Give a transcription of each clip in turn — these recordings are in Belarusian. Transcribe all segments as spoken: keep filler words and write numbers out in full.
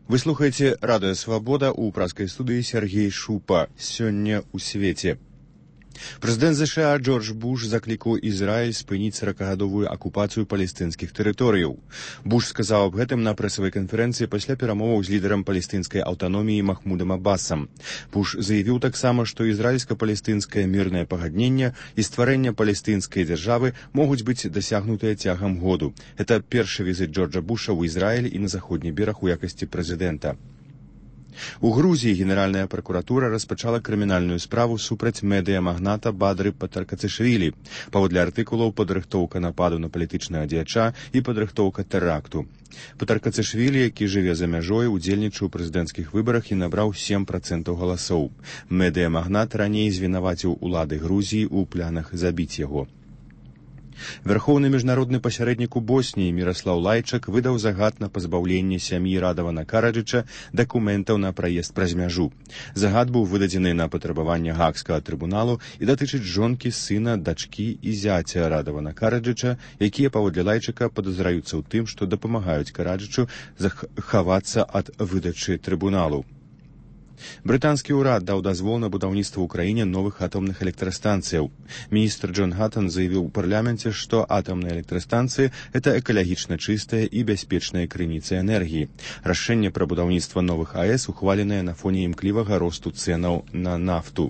Вы слухаеце радыё Свабода, у пражскай студыі Сергей Шупа. Сёння ў свеце. Прэзідэнт ЗША Джордж Буш заклікаў Ізраіль спыніць саракагадовую акупацыю палестынскіх тэрыторыяў. Буш сказаў аб гэтым на прэсавай канферэнцыі пасля перамоваў з лідарам палестынскай аўтаноміі Махмудам Аббасам. Буш заявіў таксама, што ізраільска-палестынскае мірнае пагадненне і стварэнне палестынскай дзяржавы могуць быць дасягнутыя цягам году. Гэта першы візіт Джорджа Буша ў Ізраіль і на заходні бераг у якасці прэзідэнта. У Грузіі Генеральная пракуратура распачала крымінальную справу супраць медыямагната Бадры Патаркацышвілі. Паводле артыкулаў падрыхтоўка нападу на палітычнага дзеяча і падрыхтоўка тэракту. Патаркацышвілі, які жыве за мяжой, удзельнічаў у прэзідэнцкіх выбарах і набраў сем працэнтаў галасоў. Медыямагнат раней звінаваціў улады Грузіі ў планах забіць яго. Вярхоўны міжнародны пасярэднік у Босніі Міраслаў Лайчак выдаў загад на пазбаўленне сям'і Радавана Караджыча дакументаў на праезд праз мяжу. Загад быў выдадзены на патрабаванне Гаагскага трыбуналу і датычыць жонкі, сына, дачкі і зяця Радавана Караджыча, якія, паводле Лайчака, падазраюцца ў тым, што дапамагаюць Караджычу захавацца ад выдачы трыбуналу. Брытанскі ўрад даў дазвол на будаўніцтва ў краіне новых атомных электрастанцыяў. Міністр Джон Хаттон заявіў у парламенце, што атомныя электрастанцыі – гэта экалагічна чыстая і бяспечная крыніца энергіі. Рашэнне пра будаўніцтва новых АЭС ухваленае на фоне імклівага росту цэнаў на нафту.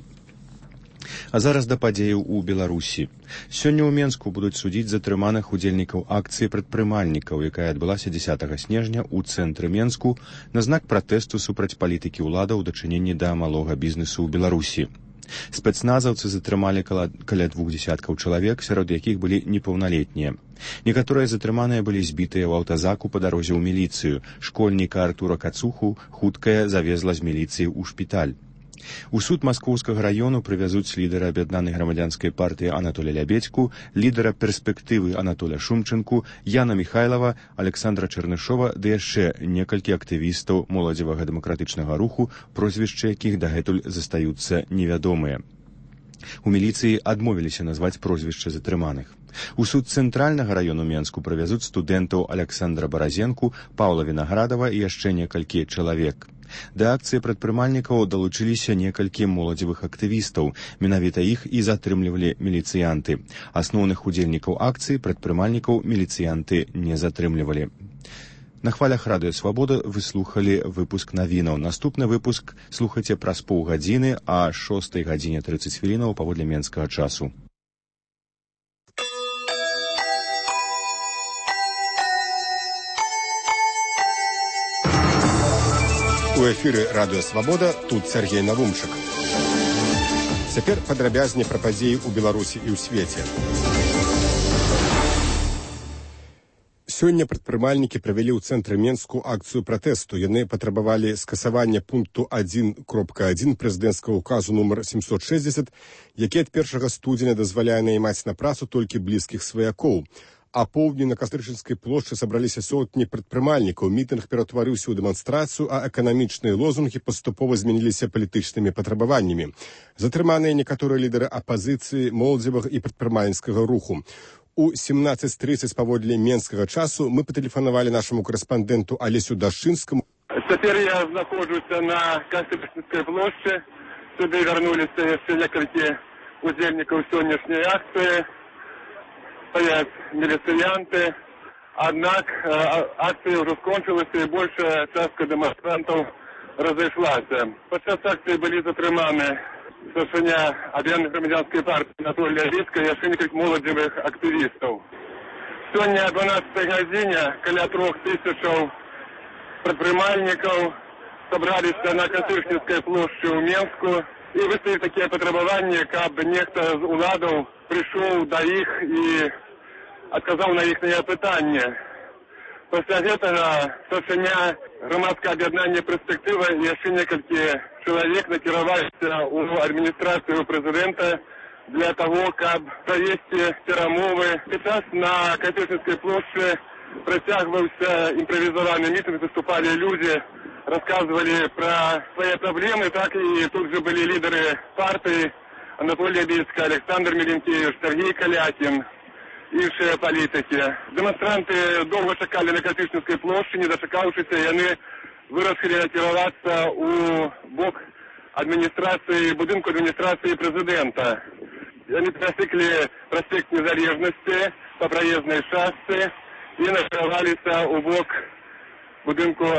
А зараз да падзеяў у Беларусі. Сёння ў Менску будуць судзіць затрыманых удзельнікаў акцыі прадпрымальнікаў, якая адбылася дзесятага снежня ў цэнтры Менску на знак пратэсту супраць палітыкі ўлада ў дачыненні да малога бізнесу ў Беларусі. Спецназаўцы затрымалі каля, каля двух дзесяткаў чалавек, сярод якіх былі непаўналетнія. Некаторыя затрыманыя былі збітыя ў аўтазаку па дарозе ў міліцыю. Школьніка Артура Кацуху хуткая завезла з міліцыі ў шпіталь. У суд Маскоўскага раёну прывязуць лідара аб'яднанай грамадзянскай партыі Анатоля Лябедзьку, лідара перспектывы Анатоля Шумчынку, Яна Міхайлава, Александра Чарнышова ды яшчэ некалькі актывістаў моладзевага дэмакратычнага руху, прозвішчы якіх дагэтуль застаюцца невядомыя. У міліцыі адмовіліся назваць прозвішча затрыманых. У суд цэнтральнага раёну Менску прывязуць студэнтаў Александра Баразенку, Паўла Вінаградава і яшчэ некалькі чалавек. Да акцыі прадпрымальнікаў далучыліся некалькі моладзевых актывістаў. Менавіта іх і затрымлівалі міліцыянты. Асноўных удзельнікаў акцыі прадпрымальнікаў міліцыянты не затрымлівалі. На хвалях радыё Свабода вы слухалі выпуск навінаў. Наступны выпуск слухайце праз паўгадзіны, а шостай гадзіне трыццаць хвілінаў паводле менскага часу. У эфіры радыё Свабода, тут Сергей Навумчык. Цяпер падрабязней пра падзеі ў Беларусі і ў свеце. Сёння прадпрымальнікі правялі ў цэнтры Менску акцыю пратэсту. Яны патрабавалі скасавання пункту адзін кропка адзін прэзідэнцкага указу нумар сямсот шэсцьдзесят, які ад першага студзеня дазваляе наймаць на працу толькі блізкіх сваякоў. А поўдні на Кастрычніцкай плошчы сабраліся сотні прадпрымальнікаў. Мітынг ператварыўся ў дэманстрацыю, а эканамічныя лозунгі паступова змяніліся палітычнымі патрабаваннямі. Затрыманыя некаторыя лідары апазіцыі, моладзевага і прадпрымальніцкага руху. У сямнаццаць трыццаць паводле менскага часу мы патэлефанавалі нашаму корэспандэнту Алесю Дашчынскаму. Цяпер я знаходжуся на Кастрычніцкай плошчы. Сюды вярнуліся яшчэ некалькі удзельнікаў сённяшняй акцыі. Стоят милициянты, однако акция уже скончилась, и большая часть демонстрантов разошлась. Подчас акции были затриманы старшиня об'єднаної громадянської партії Анатолія Лябедзька и еще несколько молодых активистов. Сегодня о дванадцатой године около трех тысяч предпринимальников собрались на Кастрычніцкай площади в Менску и выставили такие потребования, как бы некто из уладов пришел до их и отказал на их питання. Після этого старшиня громадського об'єднання «Перспектива» і ще несколько чоловік накерувалися у адміністрацію президента для того, щоб провести перемови. Сейчас на Кастрычніцкай площади протягивался импровизованный митинг, выступали люди, рассказывали про свои проблемы, так и тут же были лидеры партии Анатолий Лябедзька, Александр Меленкевич, Сергей Калякин, іншие політики. Демонстранти довго чекали на Кастрычніцкай площі, не дочекавшися, і вони вырашылі накіравацца ў бок адміністрацыі, будынку адміністрацыі прэзідэнта. Яны перасеклі праспект Незалежнасці па праезнай частцы і накіраваліся ў бок будынку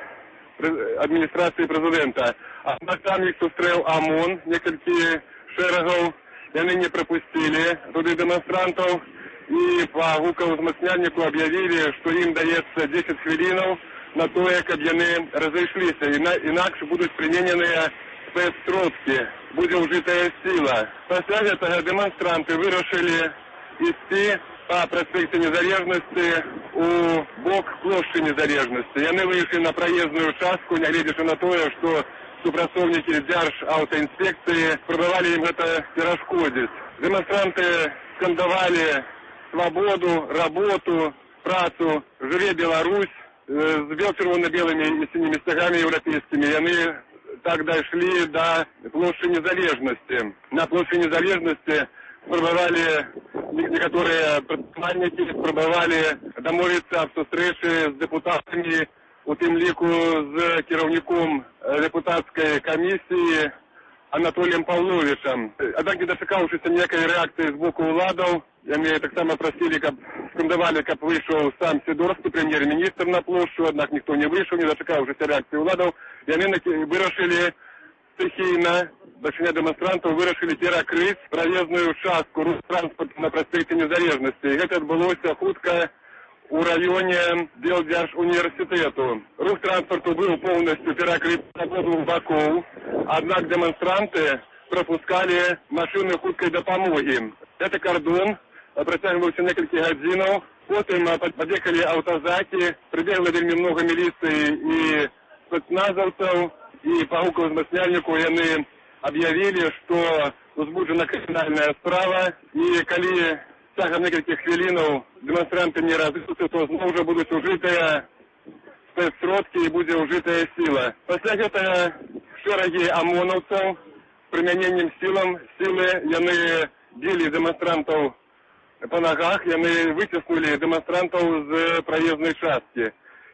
адміністрацыі прэзідэнта. Аднак там іх сустрэў ОМОН, некалькі шэрагаў, яны не прапусцілі туды дэманстрантаў і па гукаўзмацняльніку аб'явілі, што ім даецца дзесяць хвілінаў на тое, каб яны разышліся, інакш будуць прымененыя спецсродкі, будзе ўжытая сіла. Пасля гэтага дэманстранты вырашылі ісці па праспекце Незалежнасці у бок плошчы Незалежнасці. Яны выйшлі на праезную частку, нягледзячы на тое, што супрацоўнікі Дзяржаўтаінспекцыі спрабавалі ім гэта перашкодзіць. Дэманстранты скандавалі свабоду, работу, працу, жыве Беларусь з чырвона-белымі і сінімі сцягамі еўрапейскімі. Яны так дайшлі да плошчы Незалежнасці. На плошчы Незалежнасці спрабавалі некаторыя прадпрымальнікі спрабавалі дамовіцца аб сустрэчы з дэпутатамі, у тым ліку з кіраўніком дэпутацкай камісіі Анатоліем Павловічам. Аднак, не дачакаўшыся ніякай рэакцыі з боку ўладаў, яны таксама прасілі, каб скандавалі, каб выйшаў сам Сідорскі, прэм'ер-міністр, на плошчу, аднак ніхто не выйшаў, не дачакаўшыся рэакцыі ўладаў. Яны вырашылі стыхійна, дачыня дэманстрантаў, вырашылі перакрыць праезную частку рух транспарту на праспекце Незалежнасці. Гэта адбылося хутка у раёне Белдзяржуніверсітэту. Рух транспарту быў поўнасцю перакрыт з абодвух бакоў, аднак дэманстранты прапускалі машыны хуткай дапамогі. Гэты кардон працягваўся некалькі гадзінаў, потым пад'ехалі аўтазакі, прыбегла вельмі многа міліцыі і спецназаўцаў, і па гукаўзмацняльніку яны аб'явілі, што узбуджана крымінальная справа, і калі цягам некалькіх хвілінаў дэманстранты не разышліся, то зноў жа будуць ужытыя спецсродкі і будзе ўжытая сіла. Пасля гэтага шэрагі амонаўцаў прымяненнем сілам сілы яны білі дэманстрантаў па нагах, яны выціснулі дэманстрантаў з праезнай часткі.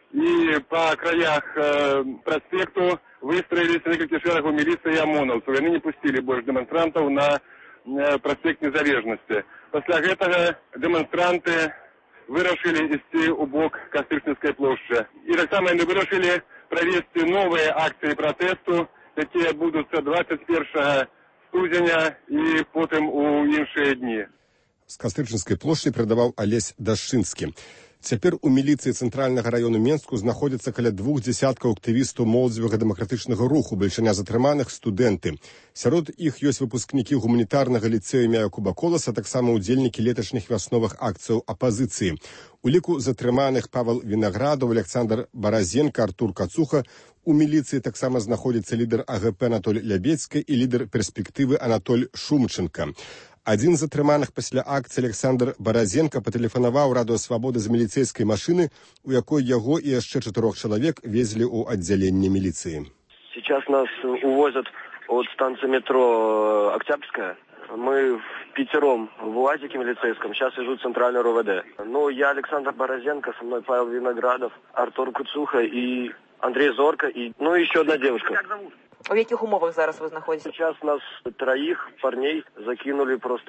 І па краях э, праспекту выстроіліся некалькі шэрагаў міліцыі і амонаўцаў. Яны не пусцілі больш дэманстрантаў на э, праспект Незалежнасці. Пасля гэтага дэманстранты вырашылі ісці ў бок Кастрычніцкай плошчы. І таксама яны вырашылі правесці новыя акцыі пратэсту, якія адбудуцца дваццаць першага студзеня і потым у іншыя дні. З Кастрычніцкай плошчы перадаваў Алесь Дашчынскі. Цяпер у міліцыі цэнтральнага раёну Менску знаходзяцца каля двух дзясяткаў актывістаў моладзевага дэмакратычнага руху, бальшыня затрыманых студэнты. Сярод іх ёсць выпускнікі гуманітарнага ліцэю імя Якуба Коласа, таксама ўдзельнікі леташніх вясновых акцыяў апазіцыі. У ліку затрыманых Павел Вінаградаў, Александр Баразенка, Артур Кацуха. У міліцыі таксама знаходзіцца лідар АГП Анатоль Лябецька і лідар перспектывы Анатоль Шумченка. Адзін з затрыманых пасля акцыі Александр Баразенка патэлефанаваў Радыё Свабода з міліцэйскай машыны, у якой яго і яшчэ чатырох чалавек везлі ў аддзяленне міліцыі. Сейчас нас увозят от станции метро Октябрьская. Мы пятером в УАЗике милицейском, сейчас везут центральный РОВД. Ну, я Александр Борозенко, со мной Павел Виноградов, Артур Куцуха и Андрей Зорко, и ну еще одна девушка. Как зовут? В яких умовах зараз вы знаходитесь? Сейчас нас троих парней закинули просто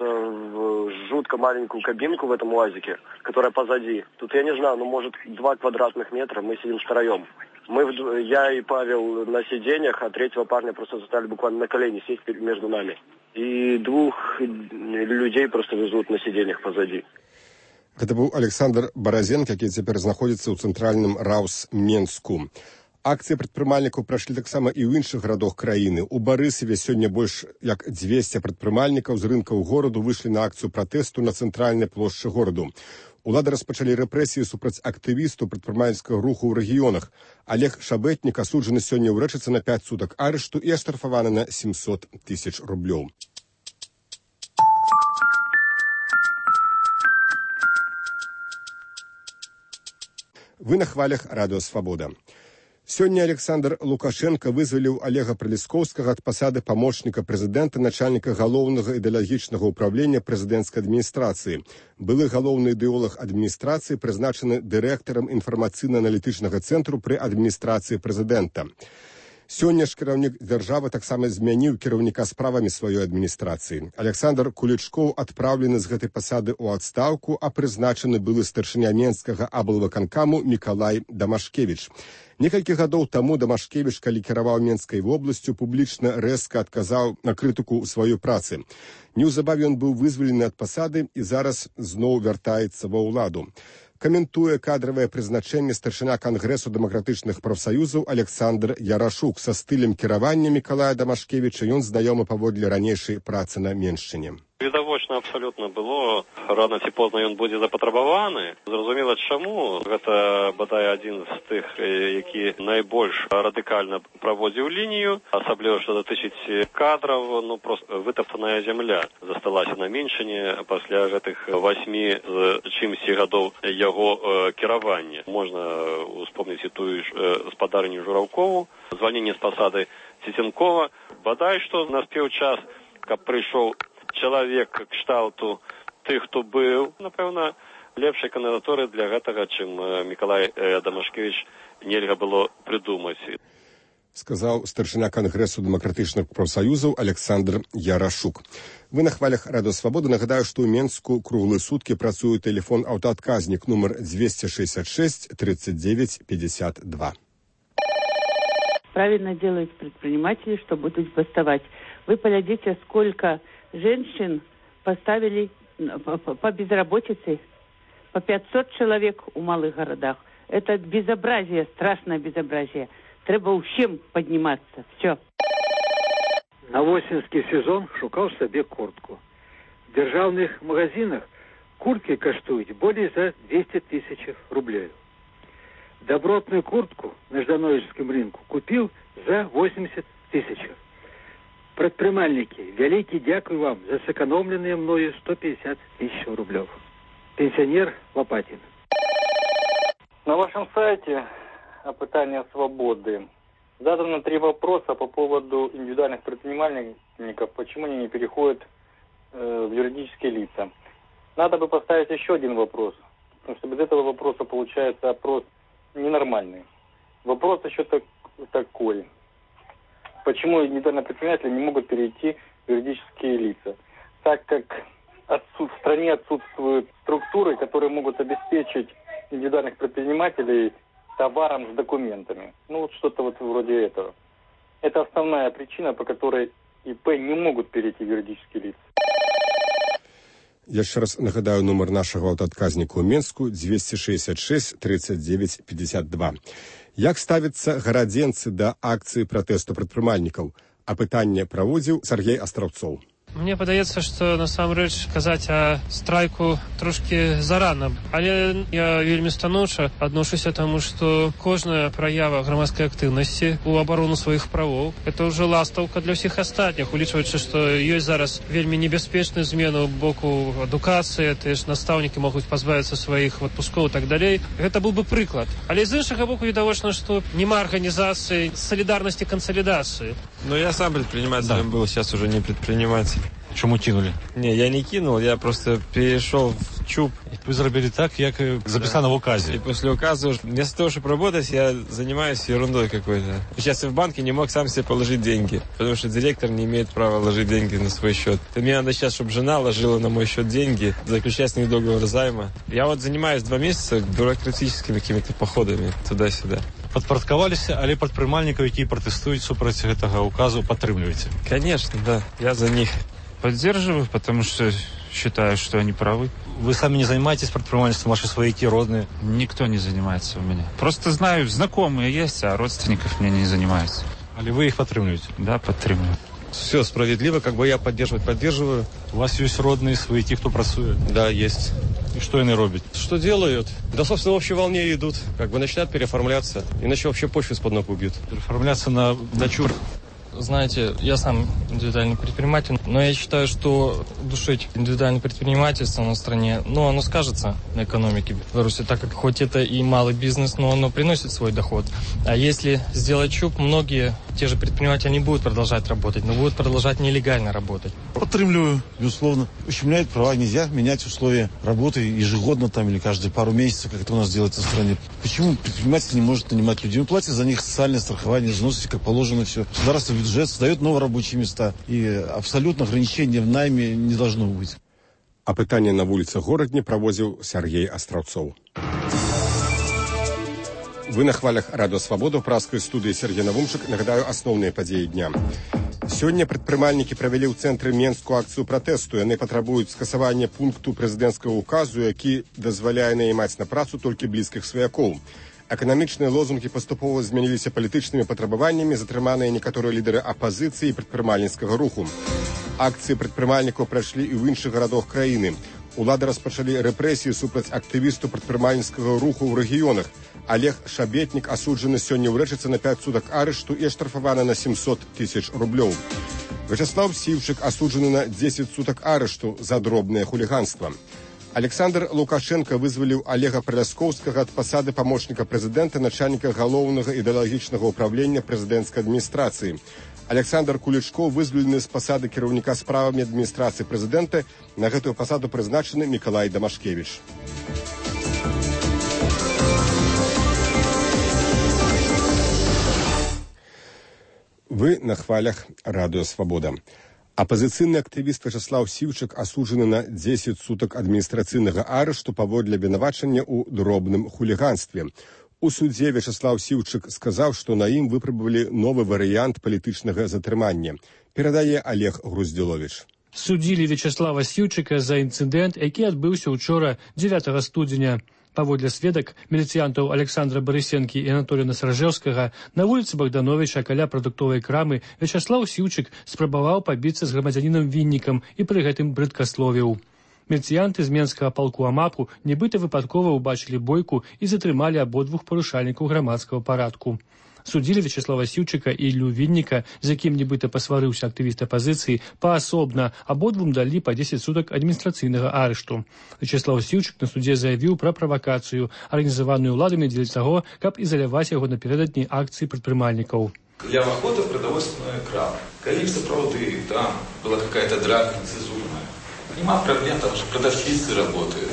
в жутко маленькую кабинку в этом УАЗике, которая позади. Тут, я не знаю, ну, может, два квадратных метра, мы сидим втроем. Мы, я и Павел на сиденьях, а третьего парня просто заставили буквально на колени сесть между нами. И двух людей просто везут на сиденьях позади. Это был Александр Борозенко, который теперь находится в центральном РАУС Менску. Акцыі прадпрымальнікаў прайшлі таксама і ў іншых гарадах краіны. У Барысаве сёння больш як дзвесце прадпрымальнікаў з рынкаў гораду выйшлі на акцыю пратэсту на цэнтральнай плошчы гораду. Улады распачалі рэпрэсіі супраць актывістаў прадпрымальніцкага руху ў рэгіёнах. Олег Шабэтнік асуджаны сёння ў рэчыцы на пяць сутак арышту і аштрафаваны на сямсот тысяч рублёў. Вы на хвалях Радыё Свабода. Сёння Александр Лукашенко вызваліў Олега Праліскоўскага ад пасады памочніка прэзідэнта, начальніка галоўнага ідэалагічнага ўправлення прэзідэнцкай адміністрацыі. Былы галоўны ідэолаг адміністрацыі прызначаны дырэктарам інфармацыйна-аналітычнага цэнтру пры адміністрацыі прэзідэнта. Сёння ж кіраўнік дзяржавы таксама змяніў кіраўніка справамі сваёй адміністрацыі. Александр Кулічкоў адпраўлены з гэтай пасады ў адстаўку, а прызначаны былы старшыня Менскага аблвыканкаму Мікалай Дамашкевіч. Некалькі гадоў таму Дамашкевіч, калі кіраваў Менскай вобласцю, публічна рэзка адказаў на крытыку ў сваёй працы. Неўзабаве ён быў вызвалены ад пасады і зараз зноў вяртаецца ва ўладу. Каментуе кадравае прызначэнне старшыня Кангрэсу дэмакратычных прафсаюзаў Александр Ярашук. Са стылем кіравання Мікалая Дамашкевіча ён знаёмы паводле ранейшай працы на Меншчыне. Відавочна абсалютна было, рана ці позна ён будзе запатрабаваны. Зразумела чаму, гэта бадай адзін з тых, які найбольш радыкальна праводзіў лінію, асабліва што датычыць кадраў, ну проста вытаптаная зямля засталася на Меншчыне пасля гэтых васьмі з чымсьці гадоў яго э, кіравання. Можна успомніць і тую ж э, спадарню Жураўкову, звальненне з пасады Цеценкова. Бадай што наспеў час, каб прыйшоў чалавек кшталту тых, хто быў, напэўна, лепшай кандыдатуры для гэтага, чым Мікалай Дамашкевіч нельга было прыдумаць. Сказаў старшыня Кангрэсу дэмакратычных прафсаюзаў Александр Ярашук. Вы на хвалях Радыё Свабода. Нагадаю, што ў Менску круглыя суткі працуе тэлефон аўтаадказнік нумар двести шестьдесят шесть тридцать девять пятьдесят два. Правильно делают предприниматели, что будут бастовать. Вы поглядите, сколько женщин поставили по, по, по безработице, по пятьсот человек у малых городах. Это безобразие, страшное безобразие. Треба усім подниматься. Все. На восеньский сезон шукал себе куртку. В державных магазинах куртки коштуют более за двести тысяч рублей. Добротную куртку на Ждановическом рынку купил за восемьдесят тысяч. Предпринимальники, великий дякую вам за сэкономленные мною сто пятьдесят тысяч рублей. Пенсионер Лопатин. На вашем сайте «Опытание свободы» задано три вопроса по поводу индивидуальных предпринимальников, почему они не переходят э, в юридические лица. Надо бы поставить еще один вопрос, потому что без этого вопроса получается опрос ненормальный. Вопрос еще так, такой. Почему индивидуальные предприниматели не могут перейти в юридические лица? Так как отсут, в стране отсутствуют структуры, которые могут обеспечить индивидуальных предпринимателей товаром с документами. Ну, вот что-то вот вроде этого. Это основная причина, по которой ИП не могут перейти в юридические лица. Я еще раз нагадаю номер нашего аўтаадказніка ў Менску двести шестьдесят шесть тридцать девять пятьдесят два. Як ставяцца гарадзенцы да акцыі пратэсту прадпрымальнікаў? Апытанне праводзіў Сергей Астраўцоў. Мне падаецца, што насамрэч казаць о страйку трошкі зарана. Але я вельмі станоўча адношуся таму, што кожная праява грамадскай актыўнасці ў абарону сваіх правоў это ўжо ластаўка для ўсіх астатніх, улічваючы, што ёсць зараз вельмі небяспечны змену боку адукацыі, тыя ж настаўнікі могуць пазбавіцца сваіх адпускоў і так далей. Гэта быў бы прыклад. Але з іншага боку відавочна, што няма арганізацыі салідарнасці кансалідацыі. Ну я сам предпринимателем да. был, сейчас уже не предприниматель. Чому кинули? Не, я не кинул, я просто перешел в ЧУП. Вы зробили так, как записано да. в указе. И после указа, вместо того, чтобы работать, я занимаюсь ерундой какой-то. Сейчас я в банке не мог сам себе положить деньги, потому что директор не имеет права ложить деньги на свой счет. И мне надо сейчас, чтобы жена ложила на мой счет деньги, заключать с ней договор займа. Я вот занимаюсь два месяца бюрократическими какими-то походами туда-сюда. Падпарадкаваліся, але прадпрымальнікаў, якія пратэстуюць супраць гэтага указу, падтрымліваеце? Конечно, да. Я за них. Поддерживаю, потому что считаю, что они правы. Вы сами не занимаетесь предпринимательством, ваши свояки, родные? Никто не занимается у меня. Просто знаю, знакомые есть, а родственников мне не занимаются. Але вы их подтримливаете? Да, подтримливаю. Все справедливо, как бы я поддерживать поддерживаю. У вас есть родные, свояки, кто працует? Да, есть. И что они робят? Что делают? Да, собственно, в общей волне идут. Как бы начинают переоформляться. Иначе вообще почву из-под ног убьют. Переоформляться на... На ЧУП. знаете, я сам индивидуальный предприниматель, но я считаю, что душить индивидуальное предпринимательство на стране, ну, оно скажется на экономике Беларуси, так как хоть это и малый бизнес, но оно приносит свой доход. А если сделать ЧУП, многие, те же предприниматели не будут продолжать работать, но будут продолжать нелегально работать. Подтримливаю, безусловно. Ущемляет права, нельзя менять условия работы ежегодно там или каждые пару месяцев, как это у нас делается в стране. Почему предприниматель не может нанимать людей? Он платит за них социальное страхование, взносы, как положено все. Государство, бюджет создает новые рабочие места. И абсолютно ограничения в найме не должно быть. А пытанне на вуліцах горадні праводзіў Сергей Астраўцоў. Вы на хвалях Радио Свобода, в пражской студии Сергей Навумчик. Нагадаю, основные подеи дня. Сегодня предпринимальники провели в центре Менску акцию протесту. Они потребуют скасования пункту президентского указу, який дозволяє нанимать на працу только близких свояков. Экономичные лозунги поступово змяніліся палітычнымі патрабаваннямі, затрыманыя некаторыя лідары апазіцыі і прадпрымальніцкага руху. Акцыі прадпрымальнікаў прайшлі і ў іншых гарадах краіны. Улады распачалі рэпрэсіі супраць актывісту прадпрымальніцкага руху ў рэгіёнах. Олег Шабетнік асуджаны сёння ў Рэчыцы на пяць сутак арышту і аштрафаваны на семьсот тысяч рублёў. Вячеслав Сівчык асуджаны на дзесяць сутак арышту за дробнае хуліганства. Александр Лукашенко вызваліў Олега Прыляскоўскага ад пасады памочніка прэзідэнта, начальніка галоўнага ідэалагічнага ўправлення прэзідэнцкай адміністрацыі. Александр Кулічкоў вызвалены з пасады кіраўніка справамі адміністрацыі прэзідэнта. На гэтую пасаду прызначаны Мікалай Дамашкевіч. Вы на хвалях Радио Свобода. Апозіцыйны актывіст Вячеслав Сівчык асуджаны на дзесяць сутак адміністрацыйнага арышту паводле абвінавачання ў дробным хуліганстве. У судзе Вячеслав Сівчык сказаў, што на ім выпрабавалі новы варыянт палітычнага затрымання. Перадае Олег Груздзіловіч. Судзілі Вячеслава Сівчыка за інцыдэнт, які адбыўся учора дзевятага студзеня. Паводле сведак міліцыянтаў Александра Барысенкі і Анатолія Насаражэўскага на вуліцы Богдановича каля прадуктовай крамы Вячеслав Сівчык спрабаваў пабіцца з грамадзянінам Віннікам і пры гэтым брыдкасловіў. Міліцыянты з менскага палку АМАПу нібыта выпадкова ўбачылі бойку і затрымалі абодвух парушальнікаў грамадскага парадку. Судзілі Вячеслава Сівчыка і Іллю Вінніка, з якім нібыта пасварыўся актывіст апазіцыі, паасобна, абодвум далі па дзесяць сутак адміністрацыйнага арышту. Вячеслав Сівчык на судзе заявіў пра правакацыю, арганізаваную ўладамі дзеля таго, каб ізаляваць яго напярэдадні акцыі прадпрымальнікаў. Я охота в продовольственную краму. Коли сапраўды там была какая-то драка нецензурная, нема проблем, потому что продавщицы работают.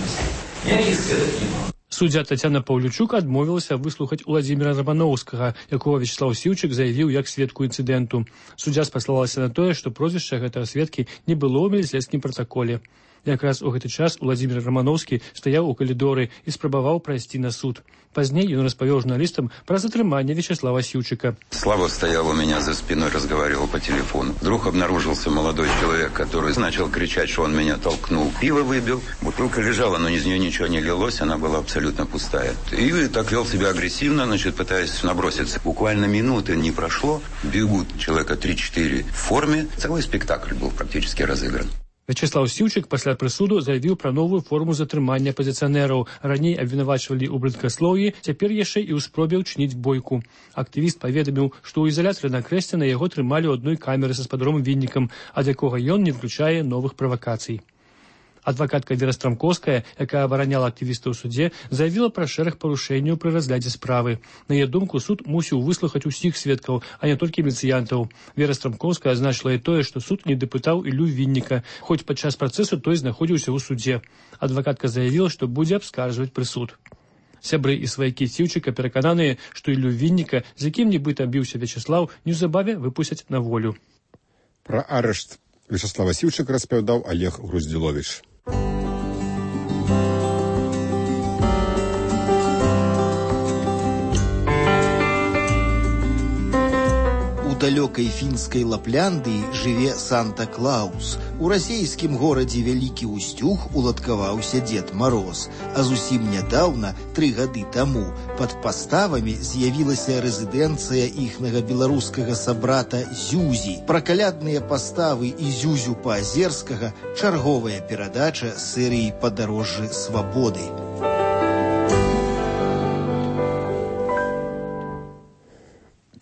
Я риск этот не могу. Суддзя Тацяна Паўлючук адмовілася выслухаць Уладзіміра Раманоўскага, якога Вячеслав Сівчык заявіў як сведку інцыдэнту. Суддзя спаслалася на тое, што прозвішча гэтага сведкі не было ў міліцэйскім пратаколе. Якраз у гэты час Уладзімір Раманоўскі стаяў у калідоры і спрабаваў прайсці на суд. Пазней ён распавёў журналістам пра затрыманне Вячеслава Сівчыка. Слава стоял у меня за спиной, разговаривал по телефону. Вдруг обнаружился молодой человек, который начал кричать, что он меня толкнул. Пиво выбил, бутылка лежала, но из нее ничего не лилось, она была абсолютно пустая. И так вел себя агрессивно, значит, пытаясь наброситься. Буквально минуты не прошло, бегут человека три-четыре в форме. Целый спектакль был практически разыгран. Вячеслав Сівчык пасля прысуду заявіў пра новую форму затрымання апазіцыянераў. Раней абвінавачвалі ў брыдкаслоўі, цяпер яшчэ і ў спробе ўчыніць бойку. Актывіст паведаміў, што ў ізалятары на Крэсце на яго трымалі ў адной камеры са спадаром Віннікам, ад якога ён не выключае новых правакацый. Адвакатка Вера Страмкоўская, якая абараняла актывіста ў судзе, заявіла пра шэраг парушэнняў пры разглядзе справы. На яе думку, суд мусіў выслухаць усіх сведкаў, а не толькі міліцыянтаў. Вера Страмкоўская адзначыла і тое, што суд не дапытаў Іллю Вінніка, хоць падчас працэсу той знаходзіўся ў судзе. Адвакатка заявіла, што будзе абскарджваць прысуд. Сябры і сваякі Сівчыка перакананыя, што Іллю Вінніка, з якім нібыта біўся Вячеслав, неўзабаве выпусцяць на волю. Пра арышт Вячеслава Сівчыка распавядаў Олег Груздзіловіч. У далёкай фінскай Лапляндыі жыве Санта-Клаус. У расейскім горадзе Вялікі Устюг уладкаваўся Дзед Мароз. А зусім нядаўна, тры гады таму, пад паставамі з'явілася рэзідэнцыя іхнага беларускага сабрата Зюзі. Пра калядныя паставы і Зюзю Паазерскага чарговая перадача серыі «Падарожжы свабоды».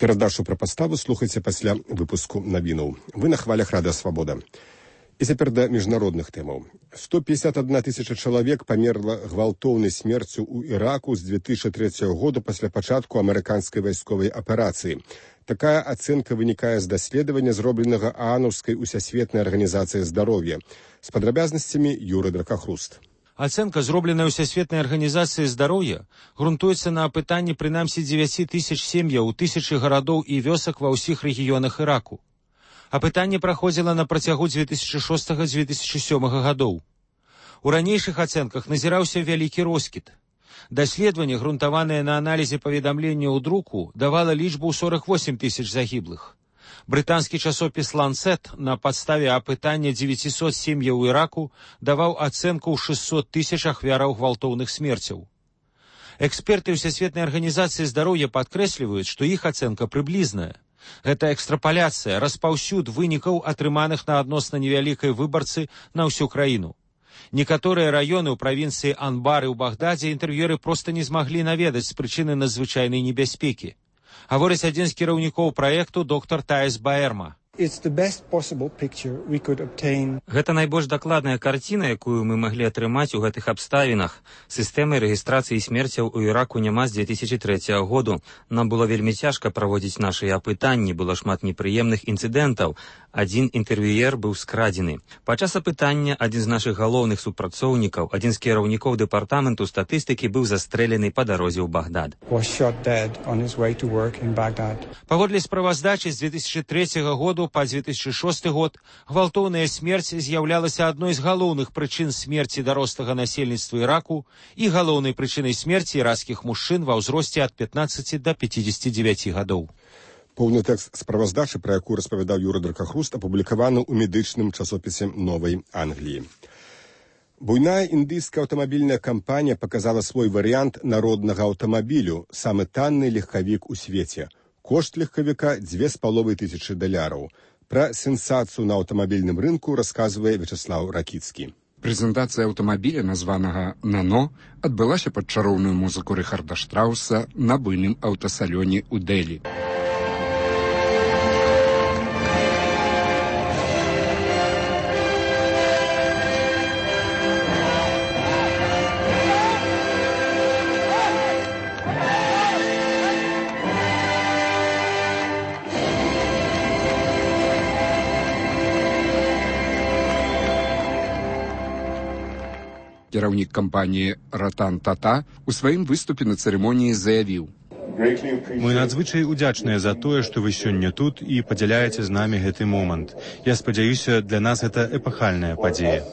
Перадачу пра паставу слухайце пасля выпуску навінаў. Вы на хвалях Радыё Свабода. І цяпер да міжнародных тэмаў. сто пятьдесят одна тысяча чалавек памерла гвалтоўнай смерцю ў Іраку з две тысячи трэцяга года пасля пачатку амерыканскай вайсковай аперацыі. Такая ацэнка вынікае з даследавання, зробленага ААНаўскай усесветнай арганізацыяй здароўя. З падрабязнасцямі Юрый Дракахруст. Ацэнка, зробленая ўсесветнай арганізацыяй здароўя, грунтуецца на апытанні прынамсі дзевяці тысяч сем'яў у тысячы гарадоў і вёсак ва ўсіх рэгіёнах Іраку. Апытанне праходзіла на працягу две тысячи шостага - две тысячи сёмага гадоў. У ранейшых ацэнках назіраўся вялікі роскід. Даследаванне, грунтаванае на аналізе паведамленняў у друку, давала лічбу ў сорок восемь тысяч загіблых. Брытанскі часопіс «Ланцет» на падставе апытання дзевяцісот сем'яў у Іраку даваў ацэнку ў шестьсот тысяч ахвяраў гвалтоўных смерцяў. Эксперты ўсесветнай арганізацыі здароўя падкрэсліваюць, што іх ацэнка прыблізная. Гэта экстрапаляцыя, распаўсюд вынікаў, атрыманых на адносна невялікай выбарцы на ўсю краіну. Некаторыя раёны ў правінцыі Анбар і ў Багдадзе інтэрв'юеры проста не змаглі наведаць з прычыны надзвычайнай небяспекі. Гаворыць адзін з кіраўнікоў праекту доктар Таес Баэрма. Гэта найбольш дакладная карціна, якую мы маглі атрымаць у гэтых абставінах. Сістэмы рэгістрацыі смерцяў у Іраку няма з две тысячи трэцяга году. Нам было вельмі цяжка праводзіць нашыя апытанні, было шмат непрыемных інцыдэнтаў. Адзін інтэрв'юер быў скрадзены. Падчас апытання адзін з нашых галоўных супрацоўнікаў, адзін з кіраўнікоў дэпартаменту статыстыкі быў застрэлены па дарозе ў Багдад. Паводле справаздачы з две тысячи трэцяга году па две тысячи шосты год гвалтоўная смерць з'яўлялася адной з галоўных прычын смерці дарослага насельніцтва Іраку і галоўнай прычынай смерці іракскіх мужчын ва ўзросце ад пятнаццаці да пяцідзесяці дзевяці гадоў. Поўны тэкст справаздачы, пра якую распавядаў Юрый Дракахруст, апублікаваны ў медычным часопісе Новай Англіі. Буйная індыйская аўтамабільная кампанія паказала свой варыянт народнага аўтамабілю, самы танны легкавік у свеце. Кошт легкавіка дзве з паловай тысячы даляраў. Пра сенсацыю на аўтамабільным рынку расказвае Вячеслав Ракіцкі. Прэзентацыя аўтамабіля, названага «Нано», адбылася пад чароўную музыку Рыхарда Штрауса на буйным аўтасалёне ў Дэлі. Кіраўнік кампаніі Ратан Тата у сваім выступе на цырымоніі заявіў: Мы надзвычай удзячныя за тое, што вы сёння тут і падзяляеце з намі гэты момант. Я спадзяюся, для нас гэта эпахальная падзея.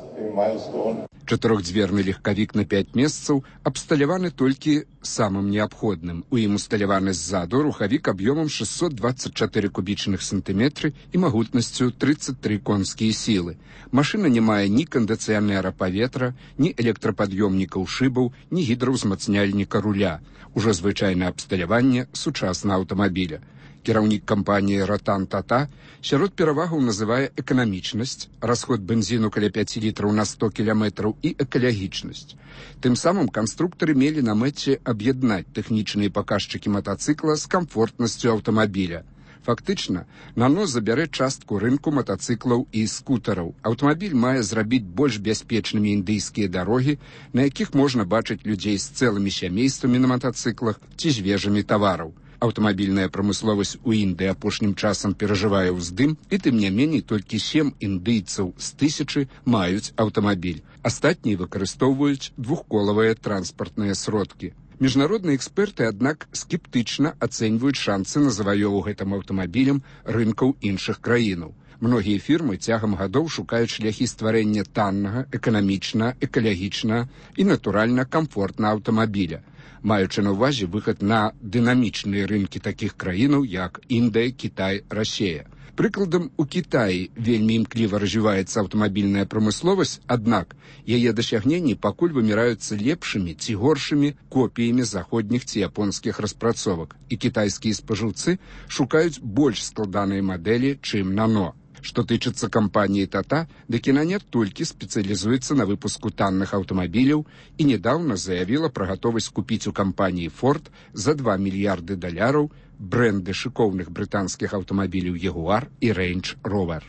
Чатырохдзверны легкавік на пяць месцаў абсталяваны толькі самым неабходным. У ім усталяваны ззаду рухавік аб'ёмам шестьсот двадцать четыре кубічных сантыметры і магутнасцю тридцать три конскія сілы. Машына не мае ні кандыцыянера паветра, ні электрапад'ёмнікаў шыбаў, ні гідраўзмацняльніка руля. Ужо звычайнае абсталяванне сучаснага аўтамабіля. Кіраўнік кампаніі Ратан Тата сярод перавагаў называе эканамічнасць, расход бензіну каля пяць літраў на сто кіламетраў і экалагічнасць. Тым самым канструктары мелі на мэце аб'яднаць тэхнічныя паказчыкі матацыкла з камфортнасцю аўтамабіля. Фактычна, Нано забярэ частку рынку матацыклаў і скутараў. Аўтамабіль мае зрабіць больш бяспечнымі індыйскія дарогі, на якіх можна бачыць людзей з цэлымі сямействамі на матацыклах ці з вежамі тавараў. Аўтамабільная прамысловасць у Індыі апошнім часам перажывае ўздым, і тым не меней толькі сем індыйцаў з тысячы маюць аўтамабіль. Астатнія выкарыстоўваюць двухколавыя транспартныя сродкі. Міжнародныя эксперты, аднак, скептычна ацэньваюць шансы на заваёву гэтым аўтамабілем рынкаў іншых краінаў. Многія фірмы цягам гадоў шукаюць шляхі стварэння таннага, эканамічна, экалагічна і, натуральна, камфортна аўтамабіля, маючы на ўвазе выхад на дынамічныя рынкі такіх краінаў, як Індыя, Кітай, Расія. Прыкладам, у Кітаі вельмі імкліва развіваецца аўтамабільная прамысловасць, аднак яе дасягненні пакуль выміраюцца лепшымі ці горшымі копіямі заходніх ці японскіх распрацовак, і кітайскія спажыўцы шукаюць больш складаныя мадэлі, чым Нано. Што тычыцца кампаніі «Тата», дык яна не толькі спецыялізуецца на выпуску танных аўтамабіляў і нядаўна заявіла пра гатовасць купіць у кампаніі «Форд» за два мільярды даляраў брэнды шыкоўных брытанскіх аўтамабіляў «Ягуар» і «Рэйндж Ровер».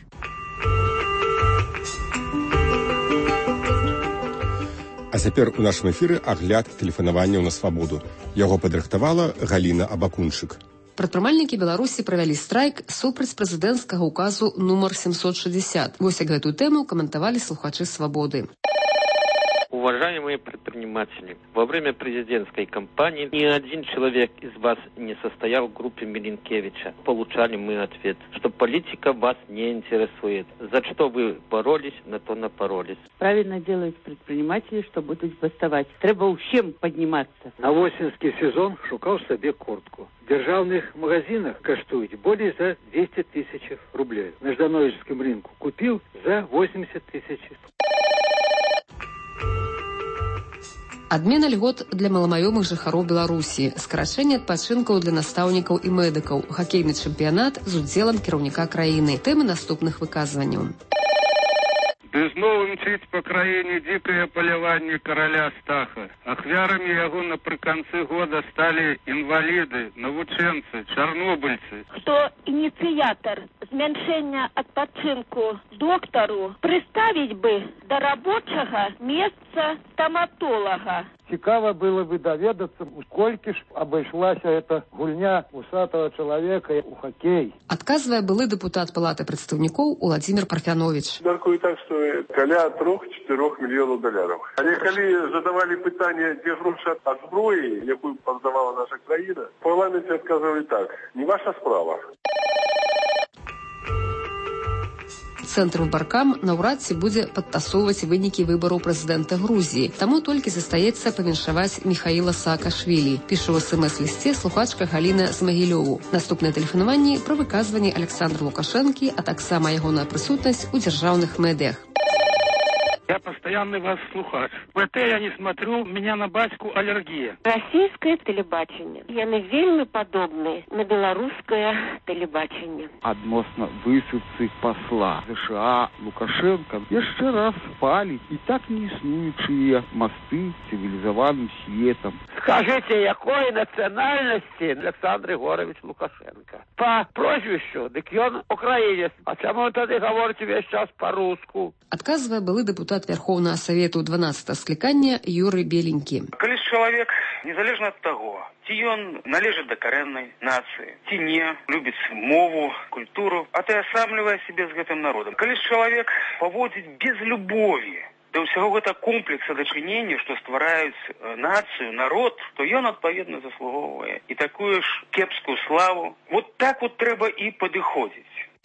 А цяпер у нашым эфіры агляд тэлефанаванняў на свабоду. Яго падрыхтавала Галіна Абакунчык. Прадпрымальнікі Беларусі правялі страйк супраць прэзідэнцкага указу нумар семьсот шестьдесят. Вось як гэтую тэму каментавалі слухачы свабоды. Уважаемые предприниматели, во время президентской кампании ни один человек из вас не состоял в группе Милинкевича. Получали мы ответ, что политика вас не интересует. За что вы боролись, на то напоролись. Правильно делают предприниматели, что будут бастовать. Треба всем подниматься. На осенский сезон шукал себе куртку. В державных магазинах каштует более за двести тысяч рублей. На Ждановическом рынку купил за восемьдесят тысяч. Адмена льгот для маламаёмых жыхароў Беларусі, скарачэнне адпачынкаў для настаўнікаў і медыкаў, хакейны чэмпіянат з удзелам кіраўніка краіны. Тэмы наступных выказванняў. Зноў мчыць па краіне дзікае паляванне караля Стаха. Ахвярамі яго напрыканцы года сталі інваліды, навучэнцы, чарнобыльцы. Хто ініцыятар змяншэння адпачынку доктару прыставіць бы да рабочага месца стаматолага. Цікава было бы даведацца, колькі ж абышлася эта гульня усатого чалавека у хакей. Адказвае былы дэпутат палаты прадстаўнікоў Уладзімір Парфяновіч. Мяркую так, што каля трох-чатырох мільёнаў даляраў. Але калі задавалі пытанне, дзе грошы ад зброі, якую паздавала наша краіна, в парламенце адказвалі так: не ваша справа. Цэнтр Баркам наўрад ці будзе падтасоўваць вынікі выбараў прэзідэнта Грузіі. Таму толькі застаецца павіншаваць Міхаіла Саакашвілі, піша ў эс-эм-эс-лісце слухачка Галіна Смагілёву. Наступнае тэлефанаванне пра выказванні Александра Лукашэнкі, а таксама ягоная прысутнасць у дзяржаўных медыях. Я постоянный вас слухач. ВТ я не смотрю, у меня на батьку аллергия. Российское телебачение. Яны вельмі падобны на беларускае телебачение. Адносна высылцы посла США Лукашенко яшчэ раз паліць і так не існуючыя мосты цивилизованным светом. Скажите, якой национальности Александр Егорович Лукашенко? По прозвищу, дык ён украинец. А чему тады говорите весь час по-руску? Адказвае былы дэпутат Верховнага Савету дванаццатага склікання Юрый Беленькі. Калі чалавек, незалежна ад таго, ці ён належыць да карэннай нацыі, ці не, любіць мову, культуру, атаясамлівае сябе з гэтым народам. Калі чалавек паводзіць без любові да ўсяго гэта комплекса дачынення, што ствараюць нацыю, народ, то ён адпаведна заслугоўвае і такую ж кепскую славу. Вот так вот трэба і падыходзіць.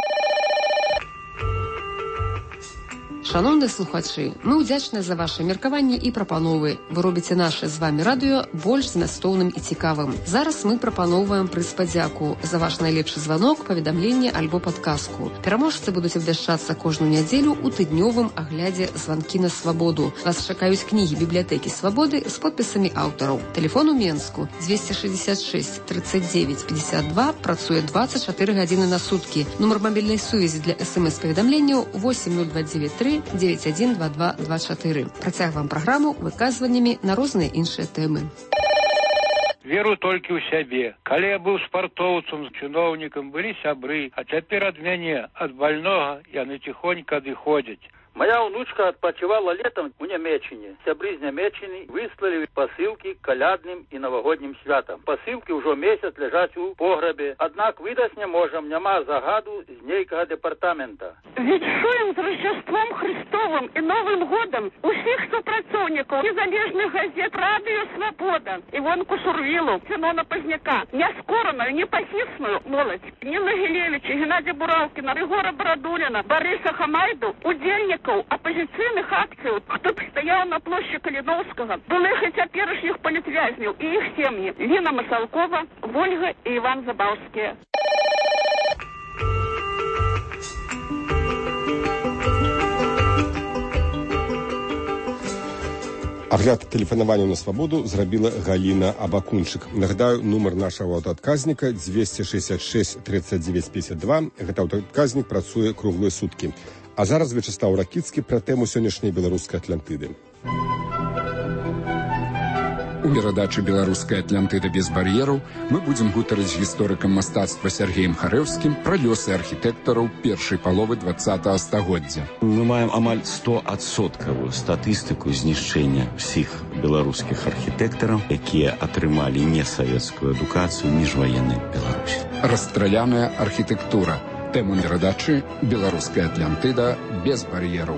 Шановныя слухачы, мы ўдзячныя за ваши меркаванні і прапановы. Вы робіце наше з вами радыё больш змястоўным і цікавым. Зараз мы прапаноўваем прыз падзяку за ваш найлепшы званок, паведамленне альбо падказку. Пераможцы будуць абвяшчацца кожную нядзелю ў тыднёвым аглядзе званкі на свабоду. Вас чакаюць кнігі бібліятэкі свабоды з подпісамі аўтараў. Тэлефон у Менску двести шестьдесят шесть тридцать девять пятьдесят два, працуе двадцать четыре гадзіны на суткі. Нумар мабільнай сувязі для эс-эм-эс-паведамленняў восемь ноль два девять три девять один два два два четыре. Працягваем праграму выказваннямі на розныя іншыя тэмы. Веру толькі ў сябе. Калі я быў спартоўцам, чыноўнікам, былі сябры, а цяпер ад мяне, ад больнога, яны ціхонька адыходзяць. Моя внучка отпочивала летом у Нямеччине. Сябры з Нямеччины выслали посылки к колядным и новогодним святам. Посылки уже месяц лежать у погребе. Однак выдать не можем, нема загаду з нейкага департамента. Віншуем з Рождеством Христовым і Новым годом усіх супрацоўнікаў незалежных газет «Радыё Свобода», Івонку Шурвілу, Семена Пазняка, няскораную, непахісную моладзь, Ніну Гілевіча, Геннадія Бураўкіна, Рыгора Барадуліна, Барыса Хамайду, удзельнікаў апазіцыйных акцыяў, хто б стаяў на плошчы Каліноўскага, былых і цяперашніх палітвязняў і іх сем'і, Ліна Масалкова, Вольга і Іван Забаўскія. Агляд тэлефанавання на свабоду зрабіла Галіна Абакунчык. Нагадаю, нумар нашага аўтаадказніка двести шестьдесят шесть тридцать девять пятьдесят два. Гэты аўтаадказнік працуе круглыя суткі. А зараз Вячеслав Ракіцкі пра тэму сённяшняй беларускай Атлантыды. У перадачы «Беларуская Атлантыда без бар'ераў» мы будзем гутарыць з гісторыкам мастацтва Сергеем Харэўскім пра лёсы архітэктараў першай паловы двадцатага стагоддзя. Мы маем амаль стоадсоткавую статыстыку знішчэння ўсіх беларускіх архітэктараў, якія атрымалі несавецкую адукацыю ў міжваеннай Беларусі. Расстраляная архітэктура. Тэма перадачы «Беларуская Атлантыда без бар'ераў».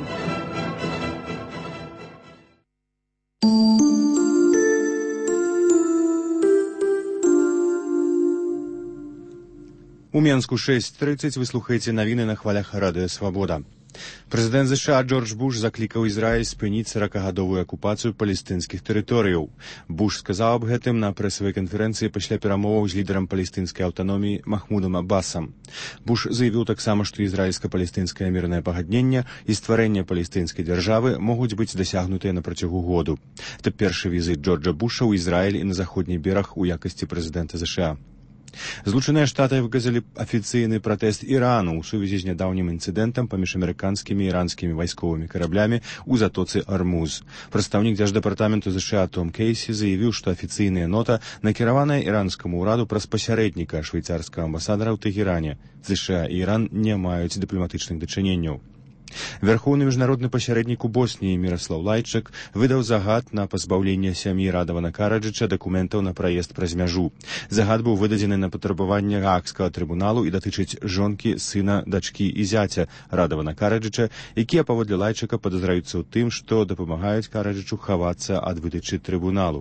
У Менску шесть тридцать вы слухаеце навіны на хвалях радыё Свабода. Прэзідэнт ЗША Джордж Буш заклікаў Ізраіль спыніць сорокагадовую акупацыю палестынскіх тэрыторыяў. Буш сказаў аб гэтым на прэсавай канферэнцыі пасля перамоваў з лідарам палестынскай аўтаноміі Махмудам Аббасам. Буш заявіў таксама, што ізраільска-палестынскае мірнае пагадненне і стварэнне палестынскай дзяржавы могуць быць дасягнутыя на працягу году. Это першы візіт Джорджа Буша ў Ізраіль і на заходні бераг у якасці прэзідэнта ЗША. Злучаныя Штаты выказалі афіцыйны пратэст Ірану ў сувязі з нядаўнім інцыдэнтам паміж амерыканскімі і іранскімі вайсковымі караблямі ў затоцы Армуз. Прадстаўнік дзярждэпартаменту ЗША Том Кейсі заявіў, што афіцыйная нота накіраваная іранскаму ўраду праз пасярэдніка швейцарскага амбасадара ў Тэгеране. ЗША і Іран не маюць дыпламатычных дачыненняў. Вярхоўны міжнародны пасярэднік у Босніі Міраслаў Лайчак выдаў загад на пазбаўленне сям'і Радавана Караджыча дакументаў на праезд праз мяжу. Загад быў выдадзены на патрабаванне Гаагскага трыбуналу і датычыць жонкі, сына, дачкі і зяця Радавана Караджыча, якія паводле Лайчака падазраюцца ў тым, што дапамагаюць Караджычу хавацца ад выдачы трыбуналу.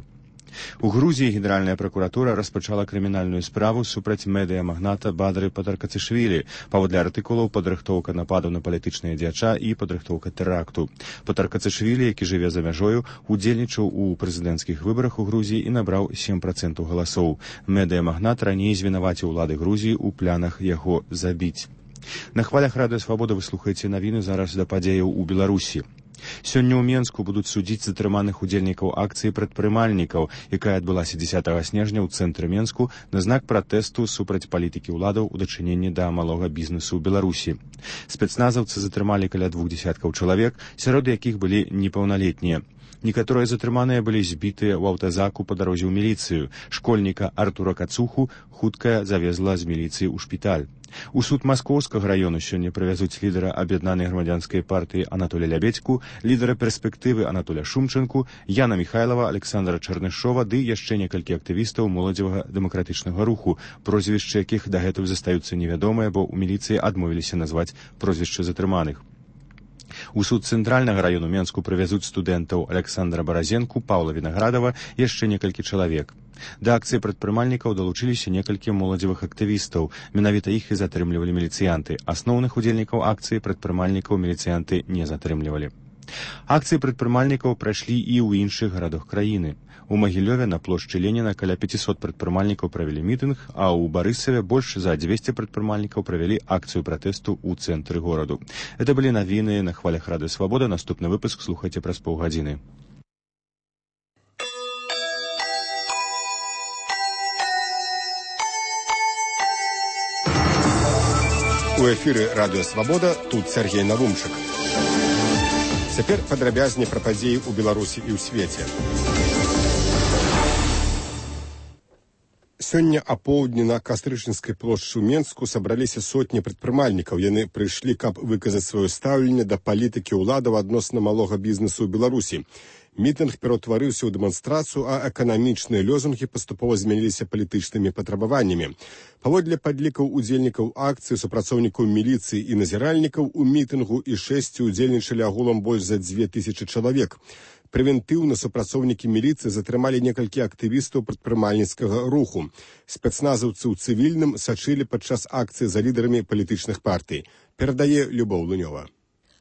У Грузіі генеральная пракуратура распачала крымінальную справу супраць медыямагната Бадры Патаркацышвілі. Паводле артыкулаў падрыхтоўка нападаў на палітычныя дзяча і падрыхтоўка тэракту. Патаркацышвілі, які жыве за мяжою, удзельнічаў у прэзідэнцкіх выбарах у Грузіі і набраў сем працэнтаў галасоў. Медыямагнат раней звінаваціў улады Грузіі ў планах яго забіць. На хвалях радыё Свабода вы слухаеце навіны зараз да падзеяў у Беларусі. Сёння ў Менску будуць судзіць затрыманых удзельнікаў акцыі прадпрымальнікаў, якая адбылася дзесятага снежня ў цэнтры Менску на знак пратэсту супраць палітыкі ўладаў у дачыненні да малога бізнесу ў Беларусі. Спецназаўцы затрымалі каля двух дзесяткаў чалавек, сярод якіх былі непаўналетнія. Некаторыя затрыманыя былі збітыя ў аўтазаку па дарозе ў міліцыю. Школьніка Артура Кацуху хуткая завезла з міліцыі ў шпіталь. У суд Маскоўскага раёну сёння прывязуць лідара аб'яднанай грамадзянскай партыі Анатоля Лябедзьку, лідара перспектывы Анатоля Шумченку, Яна Михайлова, Александра Чарнышова ды яшчэ некалькі актывістаў моладзевага дэмакратычнага руху, прозвішчы якіх дагэтуль застаюцца невядомыя, бо ў міліцыі адмовіліся назваць прозвішчы затрыманых. У суд цэнтральнага раёну Менску прывязуць студэнтаў Александра Баразенку, Паўла Вінаградава і яшчэ некалькі чалавек. Да акцыі прадпрымальнікаў далучыліся некалькі моладзевых актывістаў. Менавіта іх і затрымлівалі міліцыянты. Асноўных удзельнікаў акцыі прадпрымальнікаў міліцыянты не затрымлівалі. Акцыі прадпрымальнікаў прайшлі і ў іншых гарадах краіны. У Магілёве на плошчы Леніна каля пятьсот прадпрымальнікаў правялі мітынг, а ў Барысаве больш за дзвесце прадпрымальнікаў правялі акцыю пратэсту ў цэнтры гораду. Это былі навіны на хвалях радыё Свабода. Наступны выпуск слухайце праз паўгадзіны. У эфіры радыё Свабода, тут Сергей Навумчык. Цяпер падрабязней пра падзеі ў Беларусі і ў свеце. Сёння апоўдні на Кастрычніцкай плошчы ў Менску сабраліся сотні прадпрымальнікаў. Яны прыйшлі, каб выказаць сваё стаўленне да палітыкі ўладаў адносна малога бізнесу ў Беларусі. Мітынг пераўтварыўся ў дэманстрацыю, а эканамічныя лозунгі паступова змяніліся палітычнымі патрабаваннямі. Паводле падлікаў удзельнікаў акцыі, супрацоўнікаў міліцыі і назіральнікаў у мітынгу і шэсці удзельнічалі агулам больш за дзве тысячы чалавек. Прэвентыўна супрацоўнікі міліцыі затрымалі некалькі актывістаў прадпрымальніцкага руху. Спецназаўцы ў цывільным сачылі падчас акцыі за лідарамі палітычных партый. Перадае Любоў Лунёва.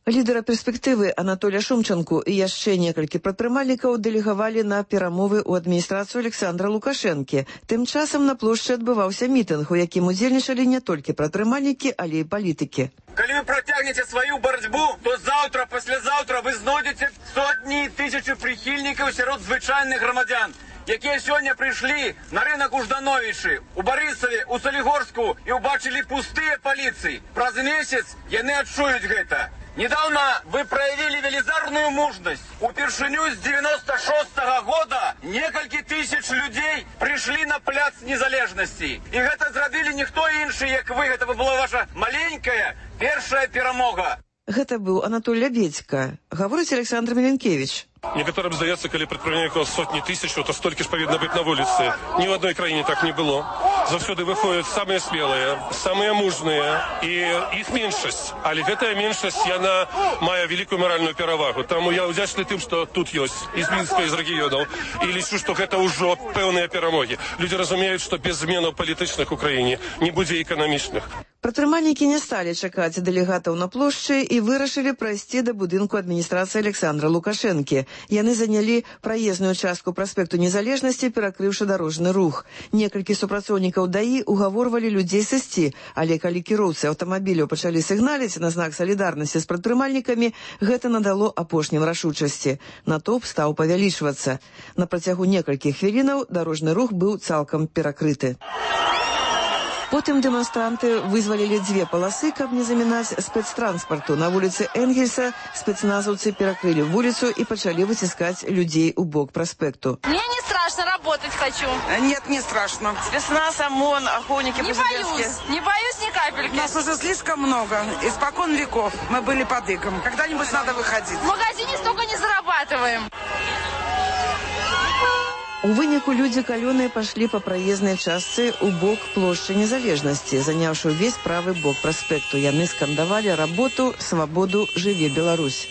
Лідара перспектывы Анатолія Шумчанку і яшчэ некалькі прадпрымальнікаў дэлегавалі на перамовы ў адміністрацыю Александра Лукашэнкі. Тым часам на плошчы адбываўся мітынг, у якім удзельнічалі не толькі прадпрымальнікі, але і палітыкі. Калі вы працягнеце сваю барацьбу, то заўтра, паслязаўтра вы знойдзеце сотні і тысячы прыхільнікаў сярод звычайных грамадзян, якія сёння прыйшлі на рынок у Ждановічы, у Барысаве, у Салігорску і ўбачылі пустыя паліцыі. Праз месяц яны адчуюць гэта. Недавно вы проявили велизарную мужность. Упершыню с девяносто шестого года некалькі тысяч людей пришли на пляц незалежности. И это зрабили никто иншы, як вы. Это была ваша маленькая первая перемога. Гэта быў Анатоль Лябедзька. Гаворыць Александр Меленкевич. Некоторым здаецца, калі прадпрымальнікаў сотні тысяч, то столькі ж павінна быць на вуліцы. Ні ў адной краіне так не было. Заўсёды выходзяць самыя смелыя, самыя мужныя, і іх меншасць. Але гэтая меншасць, яна мае вялікую маральную перавагу. Таму я ўдзячны тым, што тут ёсць і з Мінска, і з рэгіёнаў. І лічу, што гэта ўжо пэўныя перамогі. Людзі разумеюць, што без зменаў палітычных у краіне не будзе эканамічных. Прадпрымальнікі не сталі чакаць дэлегатаў на плошчы і вырашылі прайсці да будынку адміністрацыі Александра Лукашэнкі. Яны занялі праезную частку праспекту Незалежнасці, перакрыўшы дарожны рух. Некалькі супрацоўнікаў ДАІ угаворвалі людзей сысці, але калі кіроўцы аўтамабіляў пачалі сігналіць на знак салідарнасці з прадпрымальнікамі, гэта надало апошнім рашучасці. Натоўп стаў павялічвацца. На працягу некалькіх хвілінаў дарожны рух быў цалкам перакрыты. Потым дэманстранты вызвалілі дзве паласы, каб не замінаць спецтранспарту. На вуліцы Энгельса спецназаўцы перакрылі вуліцу і пачалі выціскаць людзей у бок праспекту. Мне не страшно, работать хочу. Нет, не страшно. Спецназ, ОМОН, охотники президентские. Не боюсь, не боюсь ни капельки. Нас уже слишком много. Испокон веков мы были под игом. Когда-нибудь надо выходить. В магазине столько не зарабатываем. У выніку людзі калёныя пашлі па праезнай частцы ў бок плошчы Незалежнасці, заняўшы ўвесь правы бок праспекту. Яны скандавалі работу, свабоду, жыве Беларусь.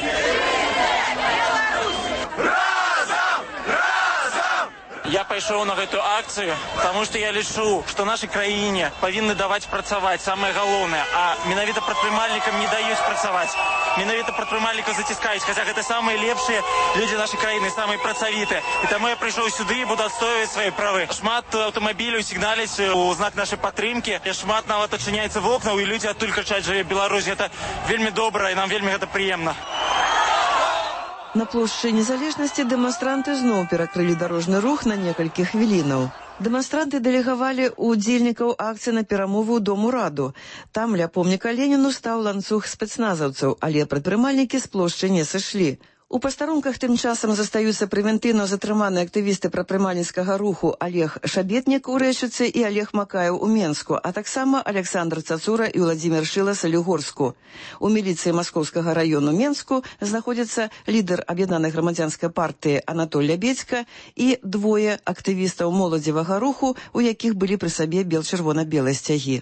Я пайшоў на гэтую акцыю, таму што я лічу, што нашай краіне павінны даваць працаваць, самае галоўнае, а менавіта прадпрымальнікам не даюць працаваць. Менавіта прадпрымальнікаў заціскаюць, хаця гэта самыя лепшыя людзі нашай краіны, самыя працавітыя. І таму я прыйшоў сюды і буду адстойваць свае правы. Шмат аўтамабіляў сігналяць у знак нашай падтрымкі, шмат нават адчыняецца вокнаў, і людзі адтуль крычаць «Жыве Беларусь». Гэта вельмі добра, і нам вельмі гэта прыемна. На плошчы Незалежнасці дэманстранты зноў перакрылі дарожны рух на некалькі хвілінаў. Дэманстранты дэлегавалі удзельнікаў акцыі на перамову ў Дом ураду. Там ля помніка Леніну стаў ланцуг спецназаўцаў, але прадпрымальнікі з плошчы не сышлі. У пастарунках тым часам застаюцца прэвентыўна затрыманыя актывісты прадпрымальніцкага руху Олег Шабетнік у Рэчыцы і Олег Макаеў у Менску, а таксама Александр Цацура і Владзімир Шыла Салігорску. У міліцыі Маскоўскага раёну Менску знаходзіцца лідар аб'яднанай грамадзянскай партыі Анатоль Лябедзька і двое актывістаў моладзевага руху, у якіх былі пры сабе бел-чырвона-белыя сцягі.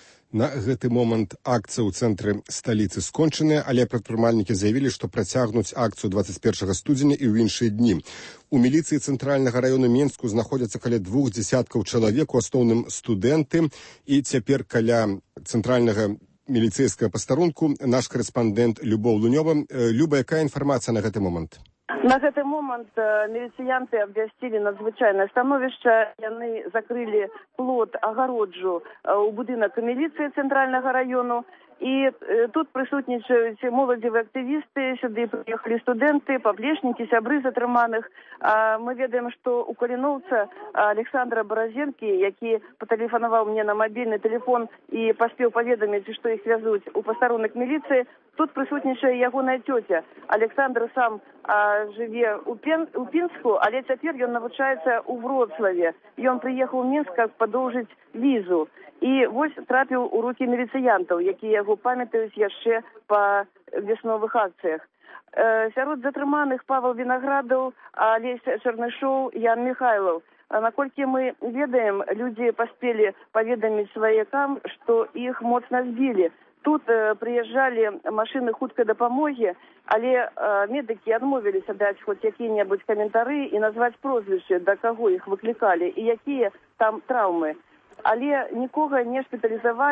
На гэты момант акцыя ў цэнтры сталіцы скончаная, але прадпрымальнікі заявілі, што працягнуць акцыю дваццаць першага студзеня і ў іншыя дні. У міліцыі цэнтральнага раёну Менску знаходзяцца каля двух дзесяткаў чалавек, у асноўным студэнты, і цяпер каля цэнтральнага міліцэйскага пастарунку наш карэспандэнт Любоў Лунёва. Люба, якая інфармацыя на гэты момант? На гэты момант міліцыянты абвясцілі надзвычайнае становішча. Яны закрылі плот, агароджу ў будынак міліцыі цэнтральнага раёну. І тут прысутнічаюць моладзевыя актывісты, сюды прыехалі студэнты, паплечнікі, сябры затрыманых. Мы ведаем, што у каліноўца Александра Баразенкі, які патэлефанаваў мне на мабільны тэлефон і паспеў паведаміць, што іх вязуць у пастарунак міліцыі, тут прысутнічае ягоная цёця. Александр сам а, жыве ў, Пен, ў Пінску, але цяпер ён навучаецца ў Вроцлаве. Ён прыехаў у Мінск, каб падоўжыць візу. І вось трапіў у рукі міліцыянтаў, якія яго памятаюць яшчэ па весновых акцыях. Э, сярод затрыманых Павел Вінаградаў, Алесь Чарнышоў, Ян Михайлов. А наколькі мы ведаем, людзі паспелі паведаміць сваякам, што іх моцна збілі. Тут э, прыязджалі машыны хуткай дапамогі, але э, медыкі адмовіліся даць хоць якія-небудзь каментары і назваць прозвішчы, да каго іх выклікалі і якія там траўмы. Але нікога не шпіталізавалі